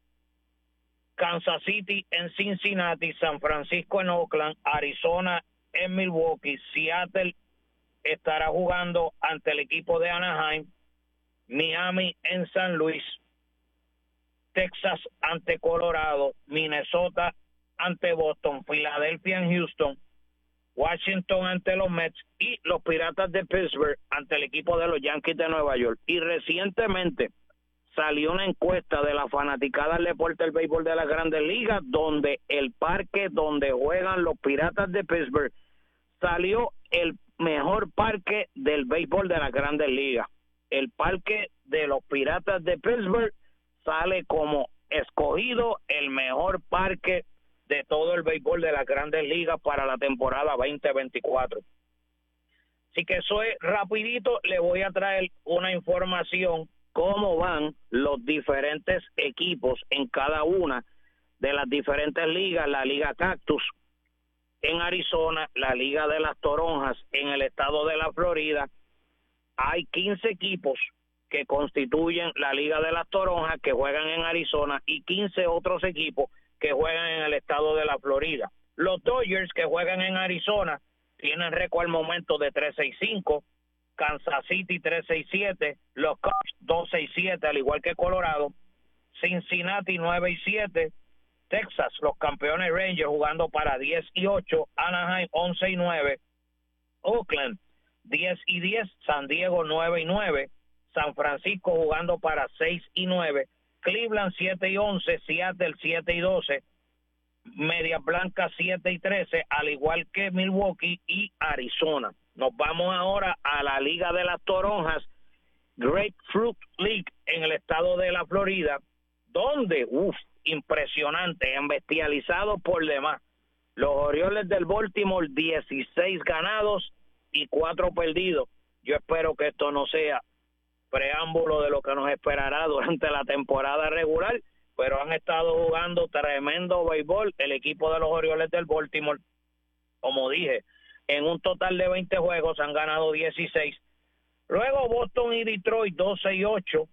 Kansas City en Cincinnati, San Francisco en Oakland, Arizona en Milwaukee, Seattle estará jugando ante el equipo de Anaheim, Miami en San Luis, Texas ante Colorado, Minnesota ante Boston, Filadelfia en Houston, Washington ante los Mets y los Piratas de Pittsburgh ante el equipo de los Yankees de Nueva York. Y recientemente salió una encuesta de la fanaticada del deporte del béisbol de las Grandes Ligas, donde el parque donde juegan los Piratas de Pittsburgh salió el mejor parque del béisbol de las Grandes Ligas. El parque de los Piratas de Pittsburgh sale como escogido el mejor parque de todo el béisbol de las Grandes Ligas para la temporada veinte veinticuatro. Así que eso es rapidito. Le voy a traer una información cómo van los diferentes equipos en cada una de las diferentes ligas. La Liga Cactus en Arizona, la Liga de las Toronjas en el estado de la Florida. Hay quince equipos que constituyen la Liga de las Toronjas que juegan en Arizona y quince otros equipos que juegan en el estado de la Florida. Los Dodgers, que juegan en Arizona, tienen récord al momento de tres seis cinco, Kansas City tres seis siete, los Cubs dos seis siete, al igual que Colorado, Cincinnati nueve y siete, Texas, los campeones Rangers jugando para diez y ocho, Anaheim once y nueve, Oakland diez y diez, San Diego nueve y nueve, San Francisco jugando para seis y nueve, Cleveland siete y once, Seattle siete y doce, Medias Blancas siete y trece, al igual que Milwaukee y Arizona. Nos vamos ahora a la Liga de las Toronjas, Grapefruit League en el estado de la Florida, donde, uff, impresionante, embestializado por demás. Los Orioles del Baltimore, dieciséis ganados y cuatro perdidos. Yo espero que esto no sea preámbulo de lo que nos esperará durante la temporada regular, pero han estado jugando tremendo béisbol el equipo de los Orioles del Baltimore. Como dije, en un total de veinte juegos han ganado dieciséis. Luego Boston y Detroit doce y ocho,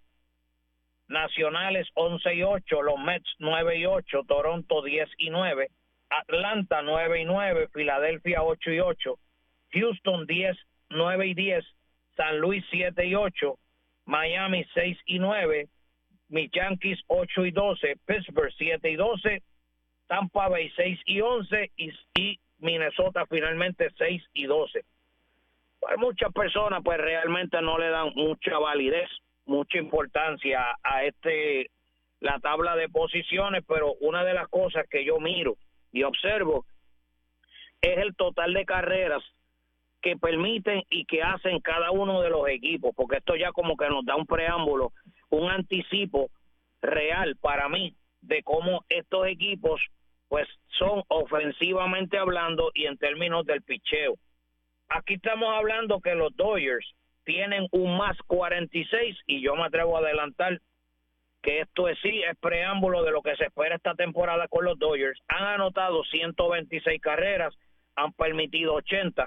Nacionales once y ocho, los Mets nueve y ocho, Toronto diez y nueve, Atlanta nueve y nueve, Filadelfia ocho y ocho, Houston diez, nueve y diez, San Luis siete y ocho, Miami seis y nueve, mis Yankees ocho y doce, Pittsburgh siete y doce, Tampa Bay seis y once y, y Minnesota finalmente seis y doce. Pues muchas personas pues realmente no le dan mucha validez, mucha importancia a este la tabla de posiciones, pero una de las cosas que yo miro y observo es el total de carreras que permiten y que hacen cada uno de los equipos, porque esto ya como que nos da un preámbulo, un anticipo real para mí de cómo estos equipos pues son ofensivamente hablando y en términos del picheo. Aquí estamos hablando que los Dodgers tienen un más cuarenta y seis y yo me atrevo a adelantar que esto es sí es preámbulo de lo que se espera esta temporada con los Dodgers. Han anotado ciento veintiséis carreras, han permitido ochenta.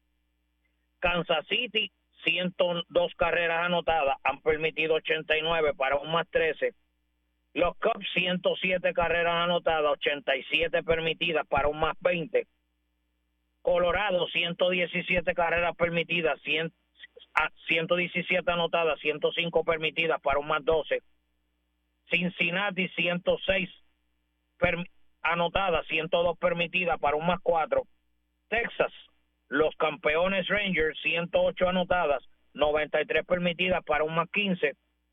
Kansas City, ciento dos carreras anotadas, han permitido ochenta y nueve para un más trece. Los Cubs, ciento siete carreras anotadas, ochenta y siete permitidas para un más veinte. Colorado, ciento diecisiete carreras permitidas, cien, ciento diecisiete anotadas, ciento cinco permitidas para un más doce. Cincinnati, ciento seis per, anotadas, ciento dos permitidas para un más cuatro. Texas, los campeones Rangers, ciento ocho anotadas, noventa y tres permitidas para un más quince.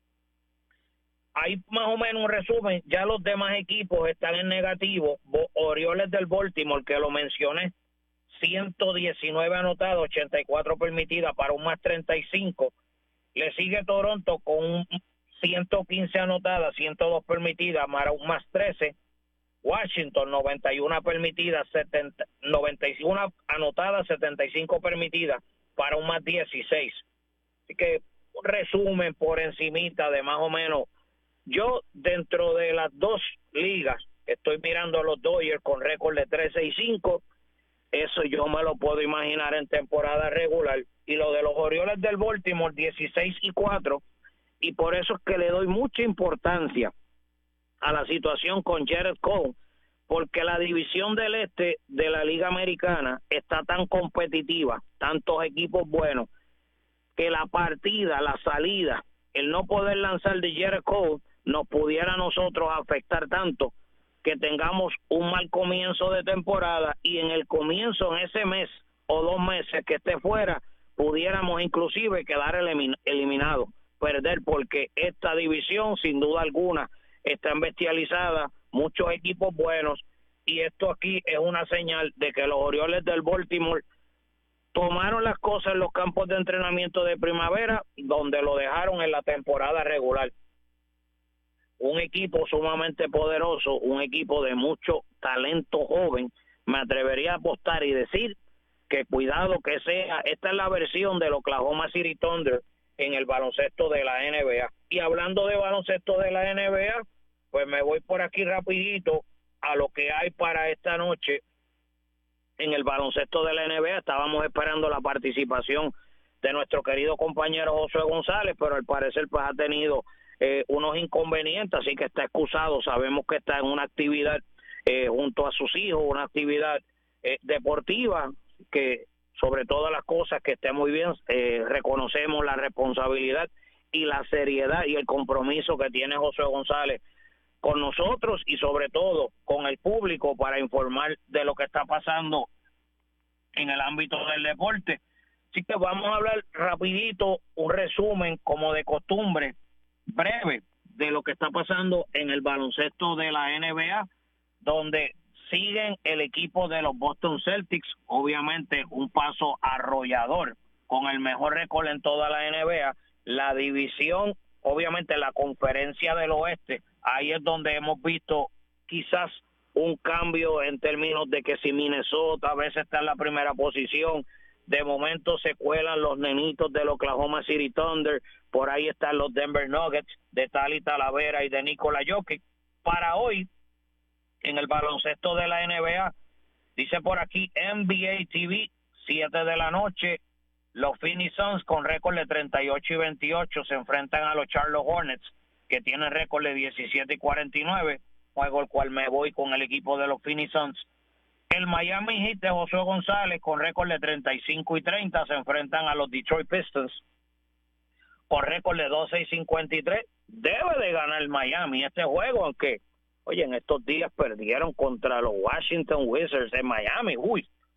Hay más o menos un resumen. Ya los demás equipos están en negativo. Orioles del Baltimore, que lo mencioné, ciento diecinueve anotados, ochenta y cuatro permitidas para un más treinta y cinco. Le sigue Toronto con ciento quince anotadas, ciento dos permitidas para un más trece. Washington, noventa y uno permitidas, setenta, noventa y uno anotadas, setenta y cinco permitidas para un más dieciséis. Así que un resumen por encimita de más o menos. Yo dentro de las dos ligas estoy mirando a los Dodgers con récord de trece y cinco. Eso yo me lo puedo imaginar en temporada regular. Y lo de los Orioles del Baltimore, dieciséis y cuatro. Y por eso es que le doy mucha importancia a la situación con Gerrit Cole, porque la división del este de la Liga Americana está tan competitiva, tantos equipos buenos, que la partida, la salida, el no poder lanzar de Gerrit Cole nos pudiera a nosotros afectar tanto que tengamos un mal comienzo de temporada y en el comienzo, en ese mes o dos meses que esté fuera, pudiéramos inclusive quedar elimin- eliminados, perder, porque esta división sin duda alguna está bestializada, muchos equipos buenos, y esto aquí es una señal de que los Orioles del Baltimore tomaron las cosas en los campos de entrenamiento de primavera, donde lo dejaron en la temporada regular. Un equipo sumamente poderoso, un equipo de mucho talento joven, me atrevería a apostar y decir que cuidado que sea, esta es la versión del Oklahoma City Thunder en el baloncesto de la N B A. Y hablando de baloncesto de la N B A, pues me voy por aquí rapidito a lo que hay para esta noche en el baloncesto de la N B A. Estábamos esperando la participación de nuestro querido compañero Josué González, pero al parecer pues ha tenido eh, unos inconvenientes, así que está excusado. Sabemos que está en una actividad eh, junto a sus hijos, una actividad eh, deportiva que sobre todas las cosas que esté muy bien, eh, reconocemos la responsabilidad y la seriedad y el compromiso que tiene Josué González con nosotros y sobre todo con el público para informar de lo que está pasando en el ámbito del deporte. Así que vamos a hablar rapidito, un resumen como de costumbre, breve, de lo que está pasando en el baloncesto de la N B A, donde siguen el equipo de los Boston Celtics, obviamente un paso arrollador, con el mejor récord en toda la N B A, la división, obviamente la conferencia del oeste, ahí es donde hemos visto quizás un cambio en términos de que si Minnesota a veces está en la primera posición, de momento se cuelan los nenitos del Oklahoma City Thunder, por ahí están los Denver Nuggets de Tali Talavera y de Nikola Jokic. Para hoy, en el baloncesto de la N B A, dice por aquí N B A T V, siete de la noche, los Phoenix Suns con récord de treinta y ocho y veintiocho se enfrentan a los Charlotte Hornets, que tienen récord de diecisiete y cuarenta y nueve, juego el cual me voy con el equipo de los Phoenix Suns. El Miami Heat de Josué González con récord de treinta y cinco y treinta se enfrentan a los Detroit Pistons con récord de doce y cincuenta y tres. Debe de ganar el Miami este juego, aunque, oye, en estos días perdieron contra los Washington Wizards de Miami. Uy,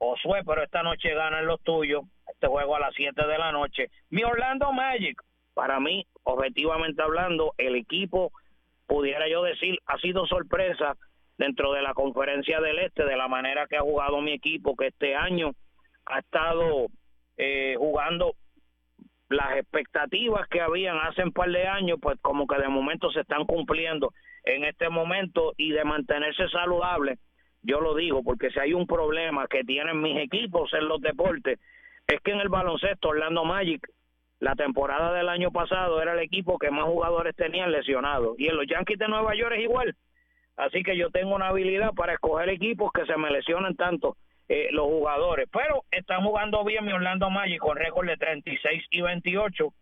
Josué, pero esta noche ganan los tuyos. Este juego a las siete de la noche. Mi Orlando Magic, para mí, objetivamente hablando, el equipo, pudiera yo decir, ha sido sorpresa dentro de la conferencia del Este, de la manera que ha jugado mi equipo, que este año ha estado eh, jugando las expectativas que habían hace un par de años, pues como que de momento se están cumpliendo en este momento, y de mantenerse saludable, yo lo digo, porque si hay un problema que tienen mis equipos en los deportes, es que en el baloncesto Orlando Magic, la temporada del año pasado era el equipo que más jugadores tenían lesionados, y en los Yankees de Nueva York es igual. Así que yo tengo una habilidad para escoger equipos que se me lesionan tanto eh, los jugadores, pero están jugando bien mi Orlando Magic con récord de treinta y seis y veintiocho.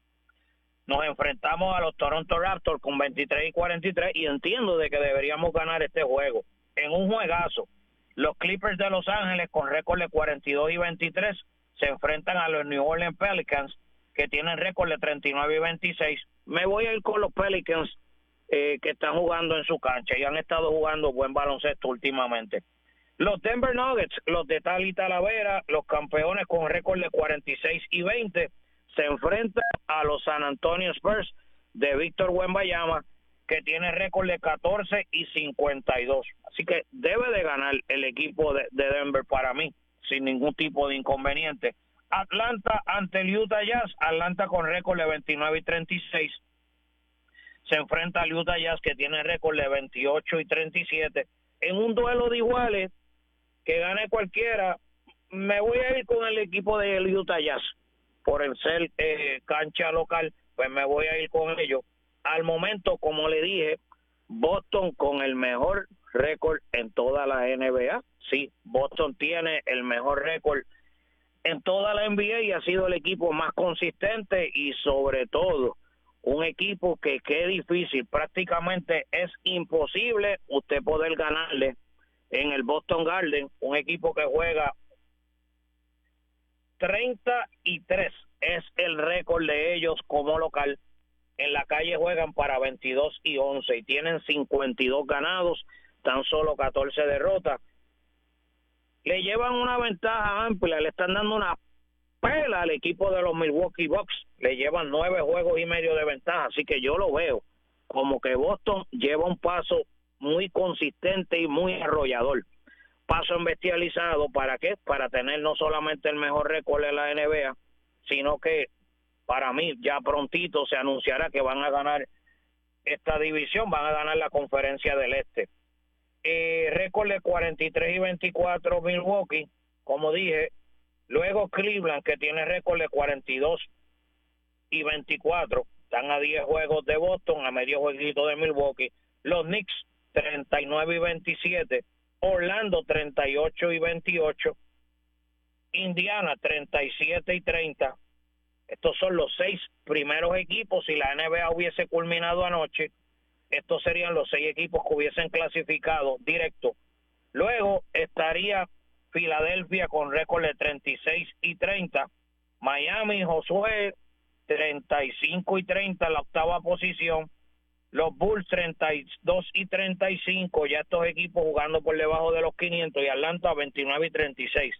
Nos enfrentamos a los Toronto Raptors con veintitrés y cuarenta y tres, y entiendo de que deberíamos ganar este juego en un juegazo. Los Clippers de Los Ángeles con récord de cuarenta y dos y veintitrés se enfrentan a los New Orleans Pelicans, que tienen récord de treinta y nueve y veintiséis. Me voy a ir con los Pelicans, eh, que están jugando en su cancha y han estado jugando buen baloncesto últimamente. Los Denver Nuggets, los de Tali Talavera, los campeones con récord de cuarenta y seis y veinte, se enfrentan a los San Antonio Spurs de Víctor Wembanyama, que tiene récord de catorce y cincuenta y dos. Así que debe de ganar el equipo de, de Denver para mí, sin ningún tipo de inconveniente. Atlanta ante el Utah Jazz, Atlanta con récord de veintinueve y treinta y seis. Se enfrenta al Utah Jazz, que tiene récord de veintiocho y treinta y siete. En un duelo de iguales, que gane cualquiera, me voy a ir con el equipo del Utah Jazz. Por el ser eh, cancha local, pues me voy a ir con ellos. Al momento, como le dije, Boston con el mejor récord en toda la N B A. Sí, Boston tiene el mejor récord en toda la N B A y ha sido el equipo más consistente, y sobre todo un equipo que qué difícil, prácticamente es imposible usted poder ganarle en el Boston Garden, un equipo que juega treinta y tres es el récord de ellos como local. En la calle juegan para veintidós y once y tienen cincuenta y dos ganados, tan solo catorce derrotas. Le llevan una ventaja amplia, le están dando una pela al equipo de los Milwaukee Bucks, le llevan nueve juegos y medio de ventaja, así que yo lo veo como que Boston lleva un paso muy consistente y muy arrollador, paso embestializado. ¿Para qué? Para tener no solamente el mejor récord de la N B A, sino que para mí ya prontito se anunciará que van a ganar esta división, van a ganar la conferencia del Este. Eh, récord de cuarenta y tres y veinticuatro Milwaukee, como dije. Luego Cleveland, que tiene récord de cuarenta y dos y veinticuatro, están a diez juegos de Boston, a medio jueguito de Milwaukee. Los Knicks treinta y nueve y veintisiete, Orlando treinta y ocho y veintiocho, Indiana treinta y siete y treinta. Estos son los seis primeros equipos. Si la N B A hubiese culminado anoche, estos serían los seis equipos que hubiesen clasificado directo. Luego estaría Filadelfia con récord de treinta y seis y treinta, Miami, Josué, treinta y cinco y treinta, la octava posición. Los Bulls treinta y dos y treinta y cinco, ya estos equipos jugando por debajo de los quinientos, y Atlanta veintinueve y treinta y seis.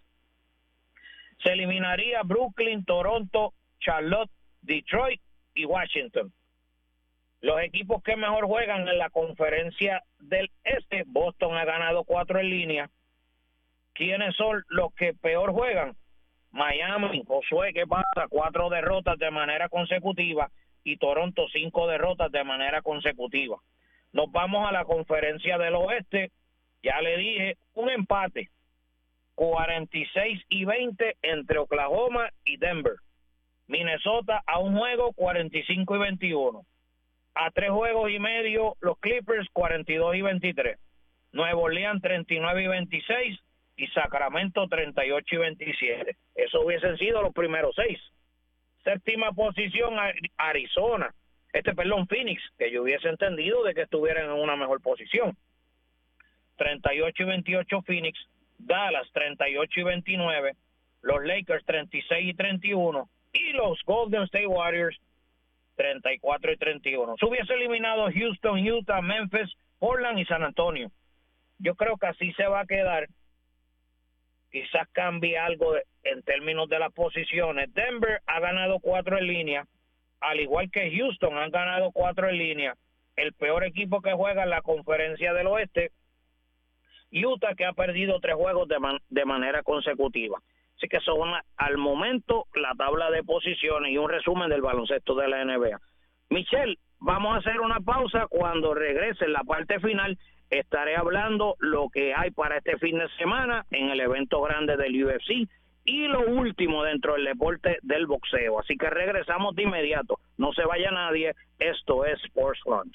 Se eliminaría Brooklyn, Toronto, Charlotte, Detroit y Washington. Los equipos que mejor juegan en la conferencia del Este, Boston ha ganado cuatro en línea. ¿Quiénes son los que peor juegan? Miami, Josué, ¿qué pasa? Cuatro derrotas de manera consecutiva, y Toronto cinco derrotas de manera consecutiva. Nos vamos a la conferencia del Oeste. Ya le dije, un empate, cuarenta y seis y veinte entre Oklahoma y Denver. Minnesota a un juego, cuarenta y cinco y veintiuno. A tres juegos y medio, los Clippers, cuarenta y dos y veintitrés. Nueva Orleans, treinta y nueve y veintiséis. Y Sacramento, treinta y ocho y veintisiete. Eso hubiesen sido los primeros seis. Séptima posición, Arizona. Este, perdón, Phoenix, que yo hubiese entendido de que estuvieran en una mejor posición. treinta y ocho y veintiocho Phoenix. Dallas, treinta y ocho y veintinueve. Los Lakers, treinta y seis y treinta y uno. Y los Golden State Warriors, treinta y cuatro y treinta y uno. Se hubiese eliminado Houston, Utah, Memphis, Portland y San Antonio. Yo creo que así se va a quedar quizás cambie algo en términos de las posiciones. Denver ha ganado cuatro en línea, al igual que Houston han ganado cuatro en línea. El peor equipo que juega en la Conferencia del Oeste, Utah, que ha perdido tres juegos de, man- de manera consecutiva. Así que son al momento la tabla de posiciones y un resumen del baloncesto de la N B A. Michelle, vamos a hacer una pausa. Cuando regrese en la parte final estaré hablando lo que hay para este fin de semana en el evento grande del U F C y lo último dentro del deporte del boxeo. Así que regresamos de inmediato. No se vaya nadie. Esto es Sports Lunch.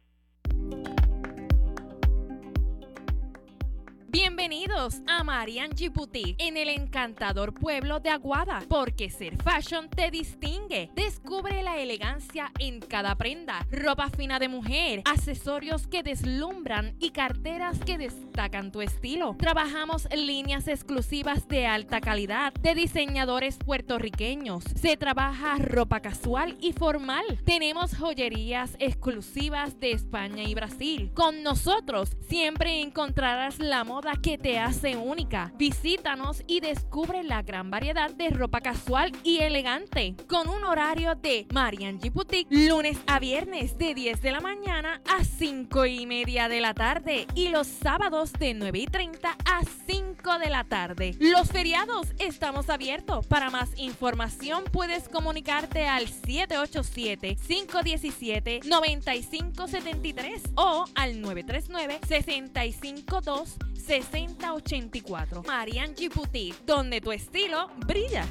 Bienvenidos a Mariangi Boutique en el encantador pueblo de Aguada, porque ser fashion te distingue. Descubre la elegancia en cada prenda, ropa fina de mujer, accesorios que deslumbran y carteras que destacan tu estilo. Trabajamos líneas exclusivas de alta calidad de diseñadores puertorriqueños. Se trabaja ropa casual y formal. Tenemos joyerías exclusivas de España y Brasil. Con nosotros siempre encontrarás la moda que te hace única. Visítanos y descubre la gran variedad de ropa casual y elegante, con un horario de Mariangi Boutique lunes a viernes de diez de la mañana a cinco y media de la tarde y los sábados de nueve y treinta a cinco de la tarde. Los feriados estamos abiertos. Para más información puedes comunicarte al siete ocho siete, cinco uno siete, nueve cinco siete tres o al nueve tres nueve, seis cinco dos, seis cero ocho cuatro. Mariangi Boutique, donde tu estilo brilla.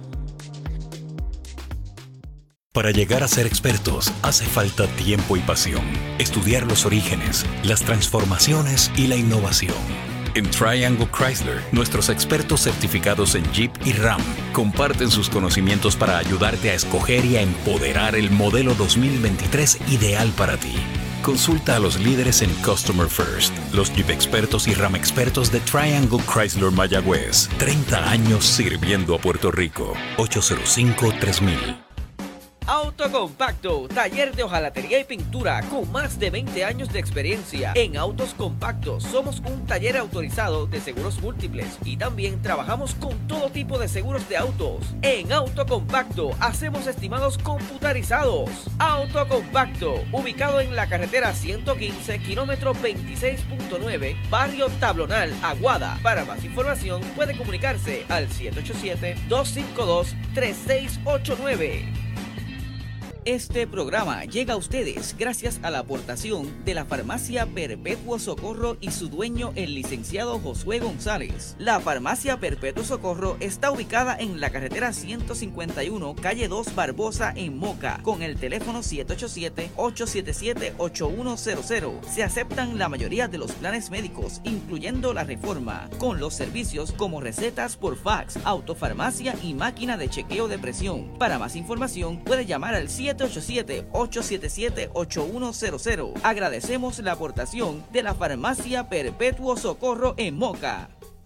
Para llegar a ser expertos hace falta tiempo y pasión. Estudiar los orígenes, las transformaciones y la innovación. En Triangle Chrysler, nuestros expertos certificados en Jeep y Ram comparten sus conocimientos para ayudarte a escoger y a empoderar el modelo dos mil veintitrés ideal para ti. Consulta a los líderes en Customer First, los Jeep expertos y Ram expertos de Triangle Chrysler Mayagüez. treinta años sirviendo a Puerto Rico. ocho cero cinco, tres mil. Autocompacto, taller de hojalatería y pintura con más de veinte años de experiencia. En Autos Compactos somos un taller autorizado de seguros múltiples y también trabajamos con todo tipo de seguros de autos. En Autocompacto hacemos estimados computarizados. Autocompacto, ubicado en la carretera ciento quince, kilómetro veintiséis punto nueve, barrio Tablonal, Aguada. Para más información puede comunicarse al siete ocho siete, dos cinco dos, tres seis ocho nueve. Este programa llega a ustedes gracias a la aportación de la Farmacia Perpetuo Socorro y su dueño, el licenciado Josué González. La Farmacia Perpetuo Socorro está ubicada en la carretera ciento cincuenta y uno, calle dos Barbosa, en Moca, con el teléfono siete ocho siete, ocho siete siete, ocho uno cero cero. Se aceptan la mayoría de los planes médicos, incluyendo la Reforma, con los servicios como recetas por fax, autofarmacia y máquina de chequeo de presión. Para más información puede llamar al siete ocho siete, ocho siete siete, ocho uno cero cero. Agradecemos la aportación de la Farmacia Perpetuo Socorro en Moca.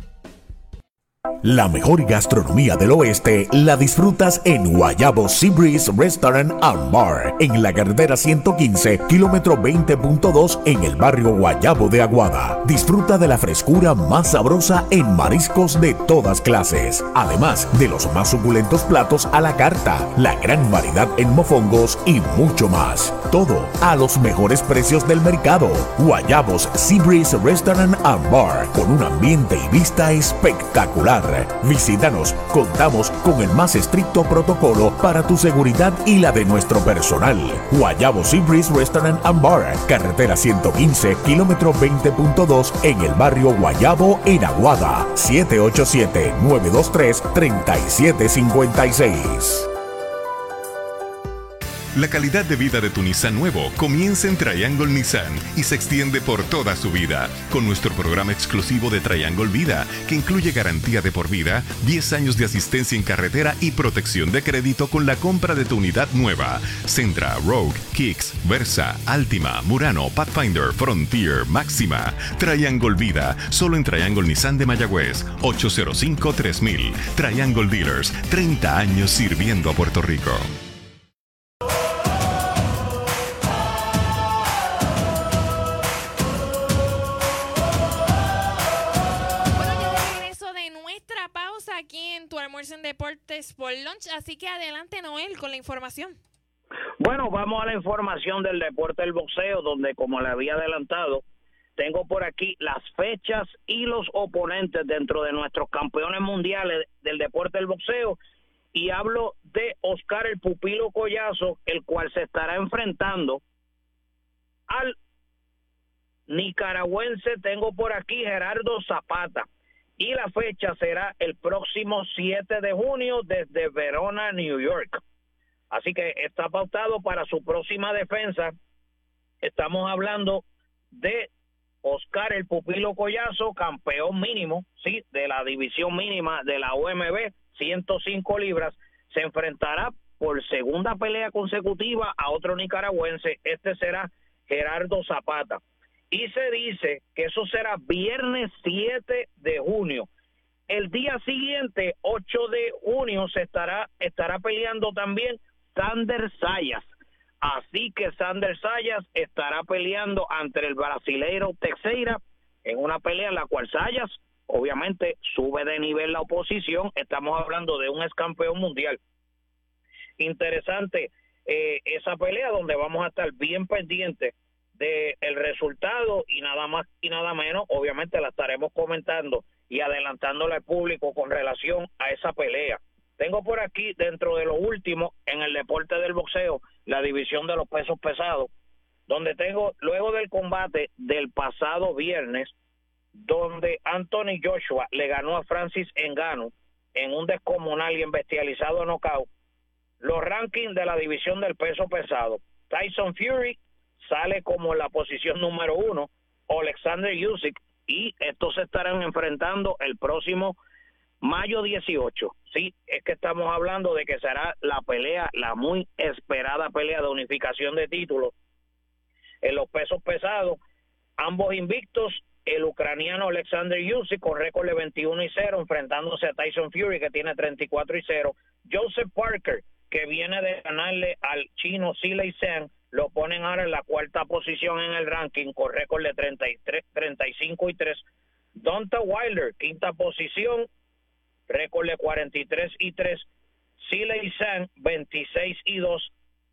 La mejor gastronomía del oeste la disfrutas en Guayabo Sea Breeze Restaurant and Bar, en la carretera ciento quince, kilómetro veinte punto dos, en el barrio Guayabo de Aguada. Disfruta de la frescura más sabrosa en mariscos de todas clases, además de los más suculentos platos a la carta, la gran variedad en mofongos y mucho más. Todo a los mejores precios del mercado. Guayabos Sea Breeze Restaurant and Bar, con un ambiente y vista espectacular. Visítanos, contamos con el más estricto protocolo para tu seguridad y la de nuestro personal. Guayabo Sea Breeze Restaurant and Bar, carretera ciento quince, kilómetro veinte punto dos, en el barrio Guayabo, en Aguada. siete ocho siete, nueve dos tres, tres siete cinco seis. La calidad de vida de tu Nissan nuevo comienza en Triangle Nissan y se extiende por toda su vida, con nuestro programa exclusivo de Triangle Vida, que incluye garantía de por vida, diez años de asistencia en carretera y protección de crédito con la compra de tu unidad nueva. Sentra, Rogue, Kicks, Versa, Altima, Murano, Pathfinder, Frontier, Máxima. Triangle Vida, solo en Triangle Nissan de Mayagüez, ocho cero cinco, tres mil. Triangle Dealers, treinta años sirviendo a Puerto Rico. almuerzo en Deportes por Lunch. Así que adelante, Noel, con la información. Bueno, vamos a la información del deporte del boxeo, donde, como le había adelantado, tengo por aquí las fechas y los oponentes dentro de nuestros campeones mundiales del deporte del boxeo. Y hablo de Oscar el Pupilo Collazo, el cual se estará enfrentando al nicaragüense, tengo por aquí Gerardo Zapata. Y la fecha será el próximo siete de junio desde Verona, New York. Así que está pautado para su próxima defensa. Estamos hablando de Oscar el Pupilo Collazo, campeón mínimo, sí, de la división mínima de la O M B, ciento cinco libras. Se enfrentará por segunda pelea consecutiva a otro nicaragüense. Este será Gerardo Zapata. Y se dice que eso será viernes siete de junio. El día siguiente, ocho de junio, se estará, estará peleando también Sander Sayas. Así que Sander Sayas estará peleando ante el brasileiro Teixeira en una pelea en la cual Sayas, obviamente, sube de nivel la oposición. Estamos hablando de un ex campeón mundial. Interesante eh, esa pelea, donde vamos a estar bien pendientes de el resultado y nada más y nada menos. Obviamente la estaremos comentando y adelantándole al público con relación a esa pelea. Tengo por aquí, dentro de lo último en el deporte del boxeo, la división de los pesos pesados, donde tengo, luego del combate del pasado viernes, donde Anthony Joshua le ganó a Francis Ngannou en un descomunal y embestializado knockout, los rankings de la división del peso pesado. Tyson Fury sale como la posición número uno, Alexander Usyk, y estos se estarán enfrentando el próximo mayo dieciocho. Sí, es que estamos hablando de que será la pelea, la muy esperada pelea de unificación de títulos en los pesos pesados, ambos invictos. El ucraniano Alexander Usyk con récord de veintiuno y cero enfrentándose a Tyson Fury, que tiene treinta y cuatro y cero. Joseph Parker, que viene de ganarle al chino Zhilei Zhang, lo ponen ahora en la cuarta posición en el ranking con récord de treinta y tres, treinta y cinco y tres. Deontay Wilder, quinta posición, récord de cuarenta y tres y tres. Zhilei Zhang, veintiséis y dos.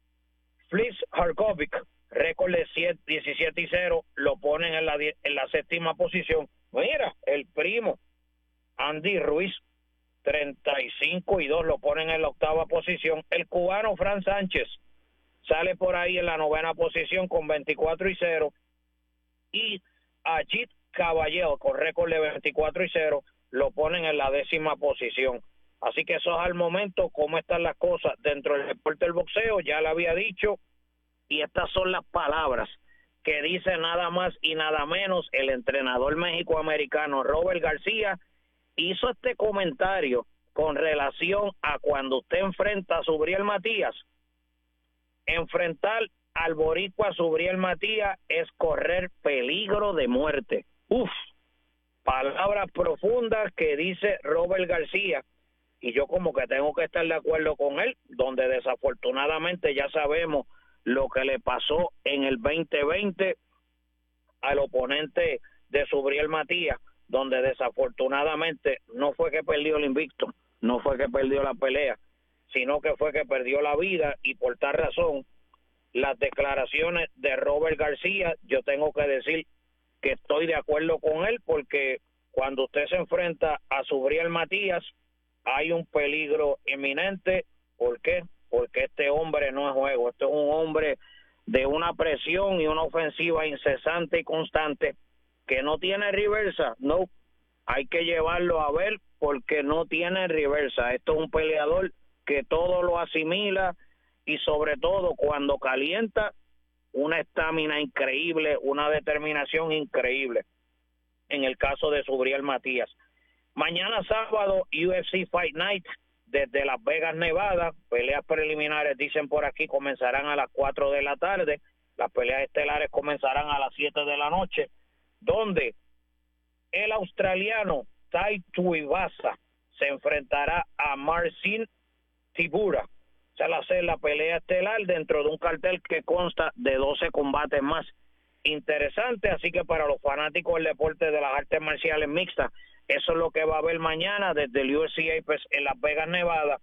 Fliss Harkovic, récord de diecisiete y cero, lo ponen en la, en la séptima posición. Mira, el primo Andy Ruiz, treinta y cinco y dos, lo ponen en la octava posición. El cubano Fran Sánchez sale por ahí en la novena posición con veinticuatro y cero. Y Ajit Caballero, con récord de veinticuatro y cero, lo ponen en la décima posición. Así que eso es al momento cómo están las cosas dentro del deporte del boxeo. Ya lo había dicho, y estas son las palabras que dice nada más y nada menos el entrenador mexicoamericano Robert García. Hizo este comentario con relación a cuando usted enfrenta a Subriel Matías. Enfrentar al boricua Subriel Matías es correr peligro de muerte. Uf, palabras profundas que dice Robert García, y yo como que tengo que estar de acuerdo con él, donde desafortunadamente ya sabemos lo que le pasó en el veinte veinte al oponente de Subriel Matías, donde desafortunadamente no fue que perdió el invicto, no fue que perdió la pelea, sino que fue que perdió la vida. Y por tal razón, las declaraciones de Robert García, yo tengo que decir que estoy de acuerdo con él, porque cuando usted se enfrenta a Subriel Matías, hay un peligro inminente. ¿Por qué? Porque este hombre no es juego, este es un hombre de una presión y una ofensiva incesante y constante, que no tiene reversa. No, hay que llevarlo a ver, porque no tiene reversa. Esto es un peleador que todo lo asimila, y sobre todo cuando calienta, una estamina increíble, una determinación increíble, en el caso de Subriel Matías. Mañana sábado, U F C Fight Night desde Las Vegas, Nevada. Peleas preliminares, dicen por aquí, comenzarán a las cuatro de la tarde. Las peleas estelares comenzarán a las siete de la noche, donde el australiano Tai Tuivasa se enfrentará a Marcin Tibura. Esa va a ser la pelea estelar dentro de un cartel que consta de doce combates más interesantes. Así que para los fanáticos del deporte de las artes marciales mixtas, Eso es lo que va a haber mañana desde el U F C Apex en Las Vegas, Nevada.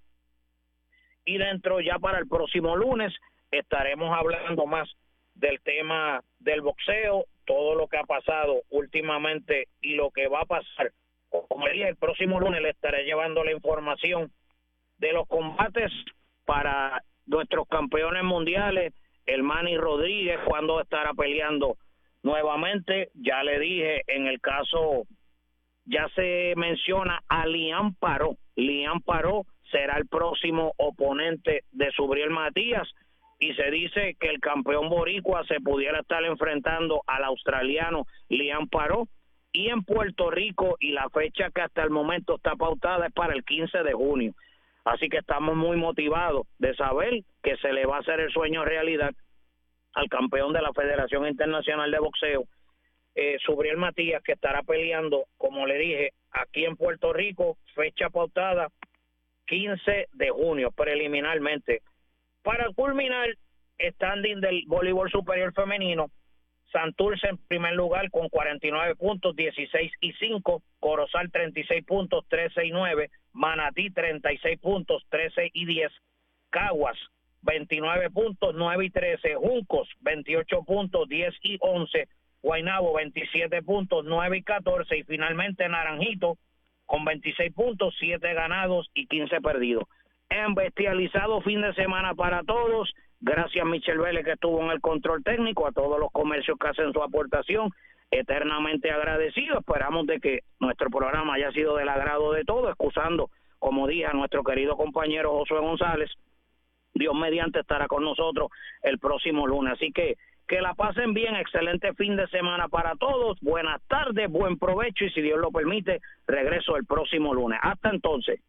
Y dentro ya para el próximo lunes estaremos hablando más del tema del boxeo, todo lo que ha pasado últimamente y lo que va a pasar. Como dije, el próximo lunes le estaré llevando la información de los combates para nuestros campeones mundiales, el Manny Rodríguez, cuando estará peleando nuevamente. Ya le dije, en el caso, ya se menciona a Liam Paró. Liam Paró será el próximo oponente de Subriel Matías, y se dice que el campeón boricua se pudiera estar enfrentando al australiano Liam Paró. Y en Puerto Rico, y la fecha que hasta el momento está pautada es para el quince de junio. Así que estamos muy motivados de saber que se le va a hacer el sueño realidad al campeón de la Federación Internacional de Boxeo, eh, Subriel Matías, que estará peleando, como le dije, aquí en Puerto Rico, fecha pautada quince de junio, preliminarmente. Para culminar, standing del voleibol superior femenino, Santurce en primer lugar con cuarenta y nueve puntos, dieciséis y cinco, Corozal treinta y seis puntos, trece y nueve, Manatí treinta y seis puntos, trece y diez, Caguas veintinueve puntos, nueve y trece, Juncos veintiocho puntos, diez y once, Guaynabo veintisiete puntos, nueve y catorce, y finalmente Naranjito con veintiséis puntos, siete ganados y quince perdidos. Embestializado fin de semana para todos. Gracias Michel Vélez, que estuvo en el control técnico, a todos los comercios que hacen su aportación, eternamente agradecido. Esperamos de que nuestro programa haya sido del agrado de todos, excusando, como dije, a nuestro querido compañero Josué González. Dios mediante estará con nosotros el próximo lunes. Así que que la pasen bien, excelente fin de semana para todos, buenas tardes, buen provecho, y si Dios lo permite, regreso el próximo lunes. Hasta entonces.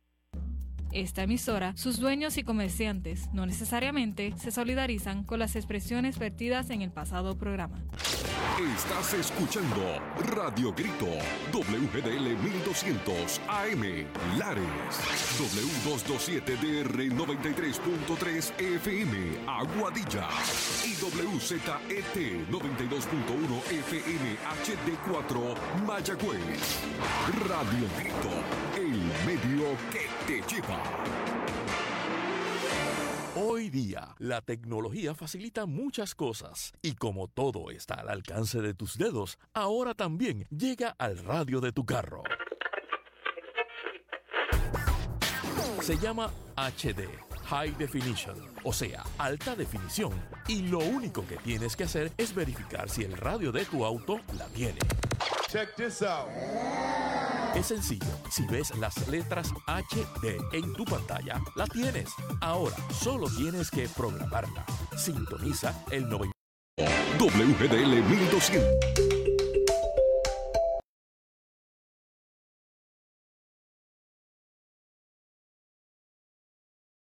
Esta emisora, sus dueños y comerciantes no necesariamente se solidarizan con las expresiones vertidas en el pasado programa. Estás escuchando Radio Grito, W G D L mil doscientos A M, Lares, W doscientos veintisiete D R noventa y tres punto tres F M, Aguadilla, y W Z E T noventa y dos punto uno F M H D cuatro, Mayagüez. Radio Grito, el medio que te lleva. Hoy día, la tecnología facilita muchas cosas, y como todo está al alcance de tus dedos, ahora también llega al radio de tu carro. Se llama H D, High Definition, o sea, alta definición, y lo único que tienes que hacer es verificar si el radio de tu auto la tiene. Check this out. Es sencillo, si ves las letras H D en tu pantalla, la tienes. Ahora, solo tienes que programarla. Sintoniza el noventa. W G D L mil doscientos.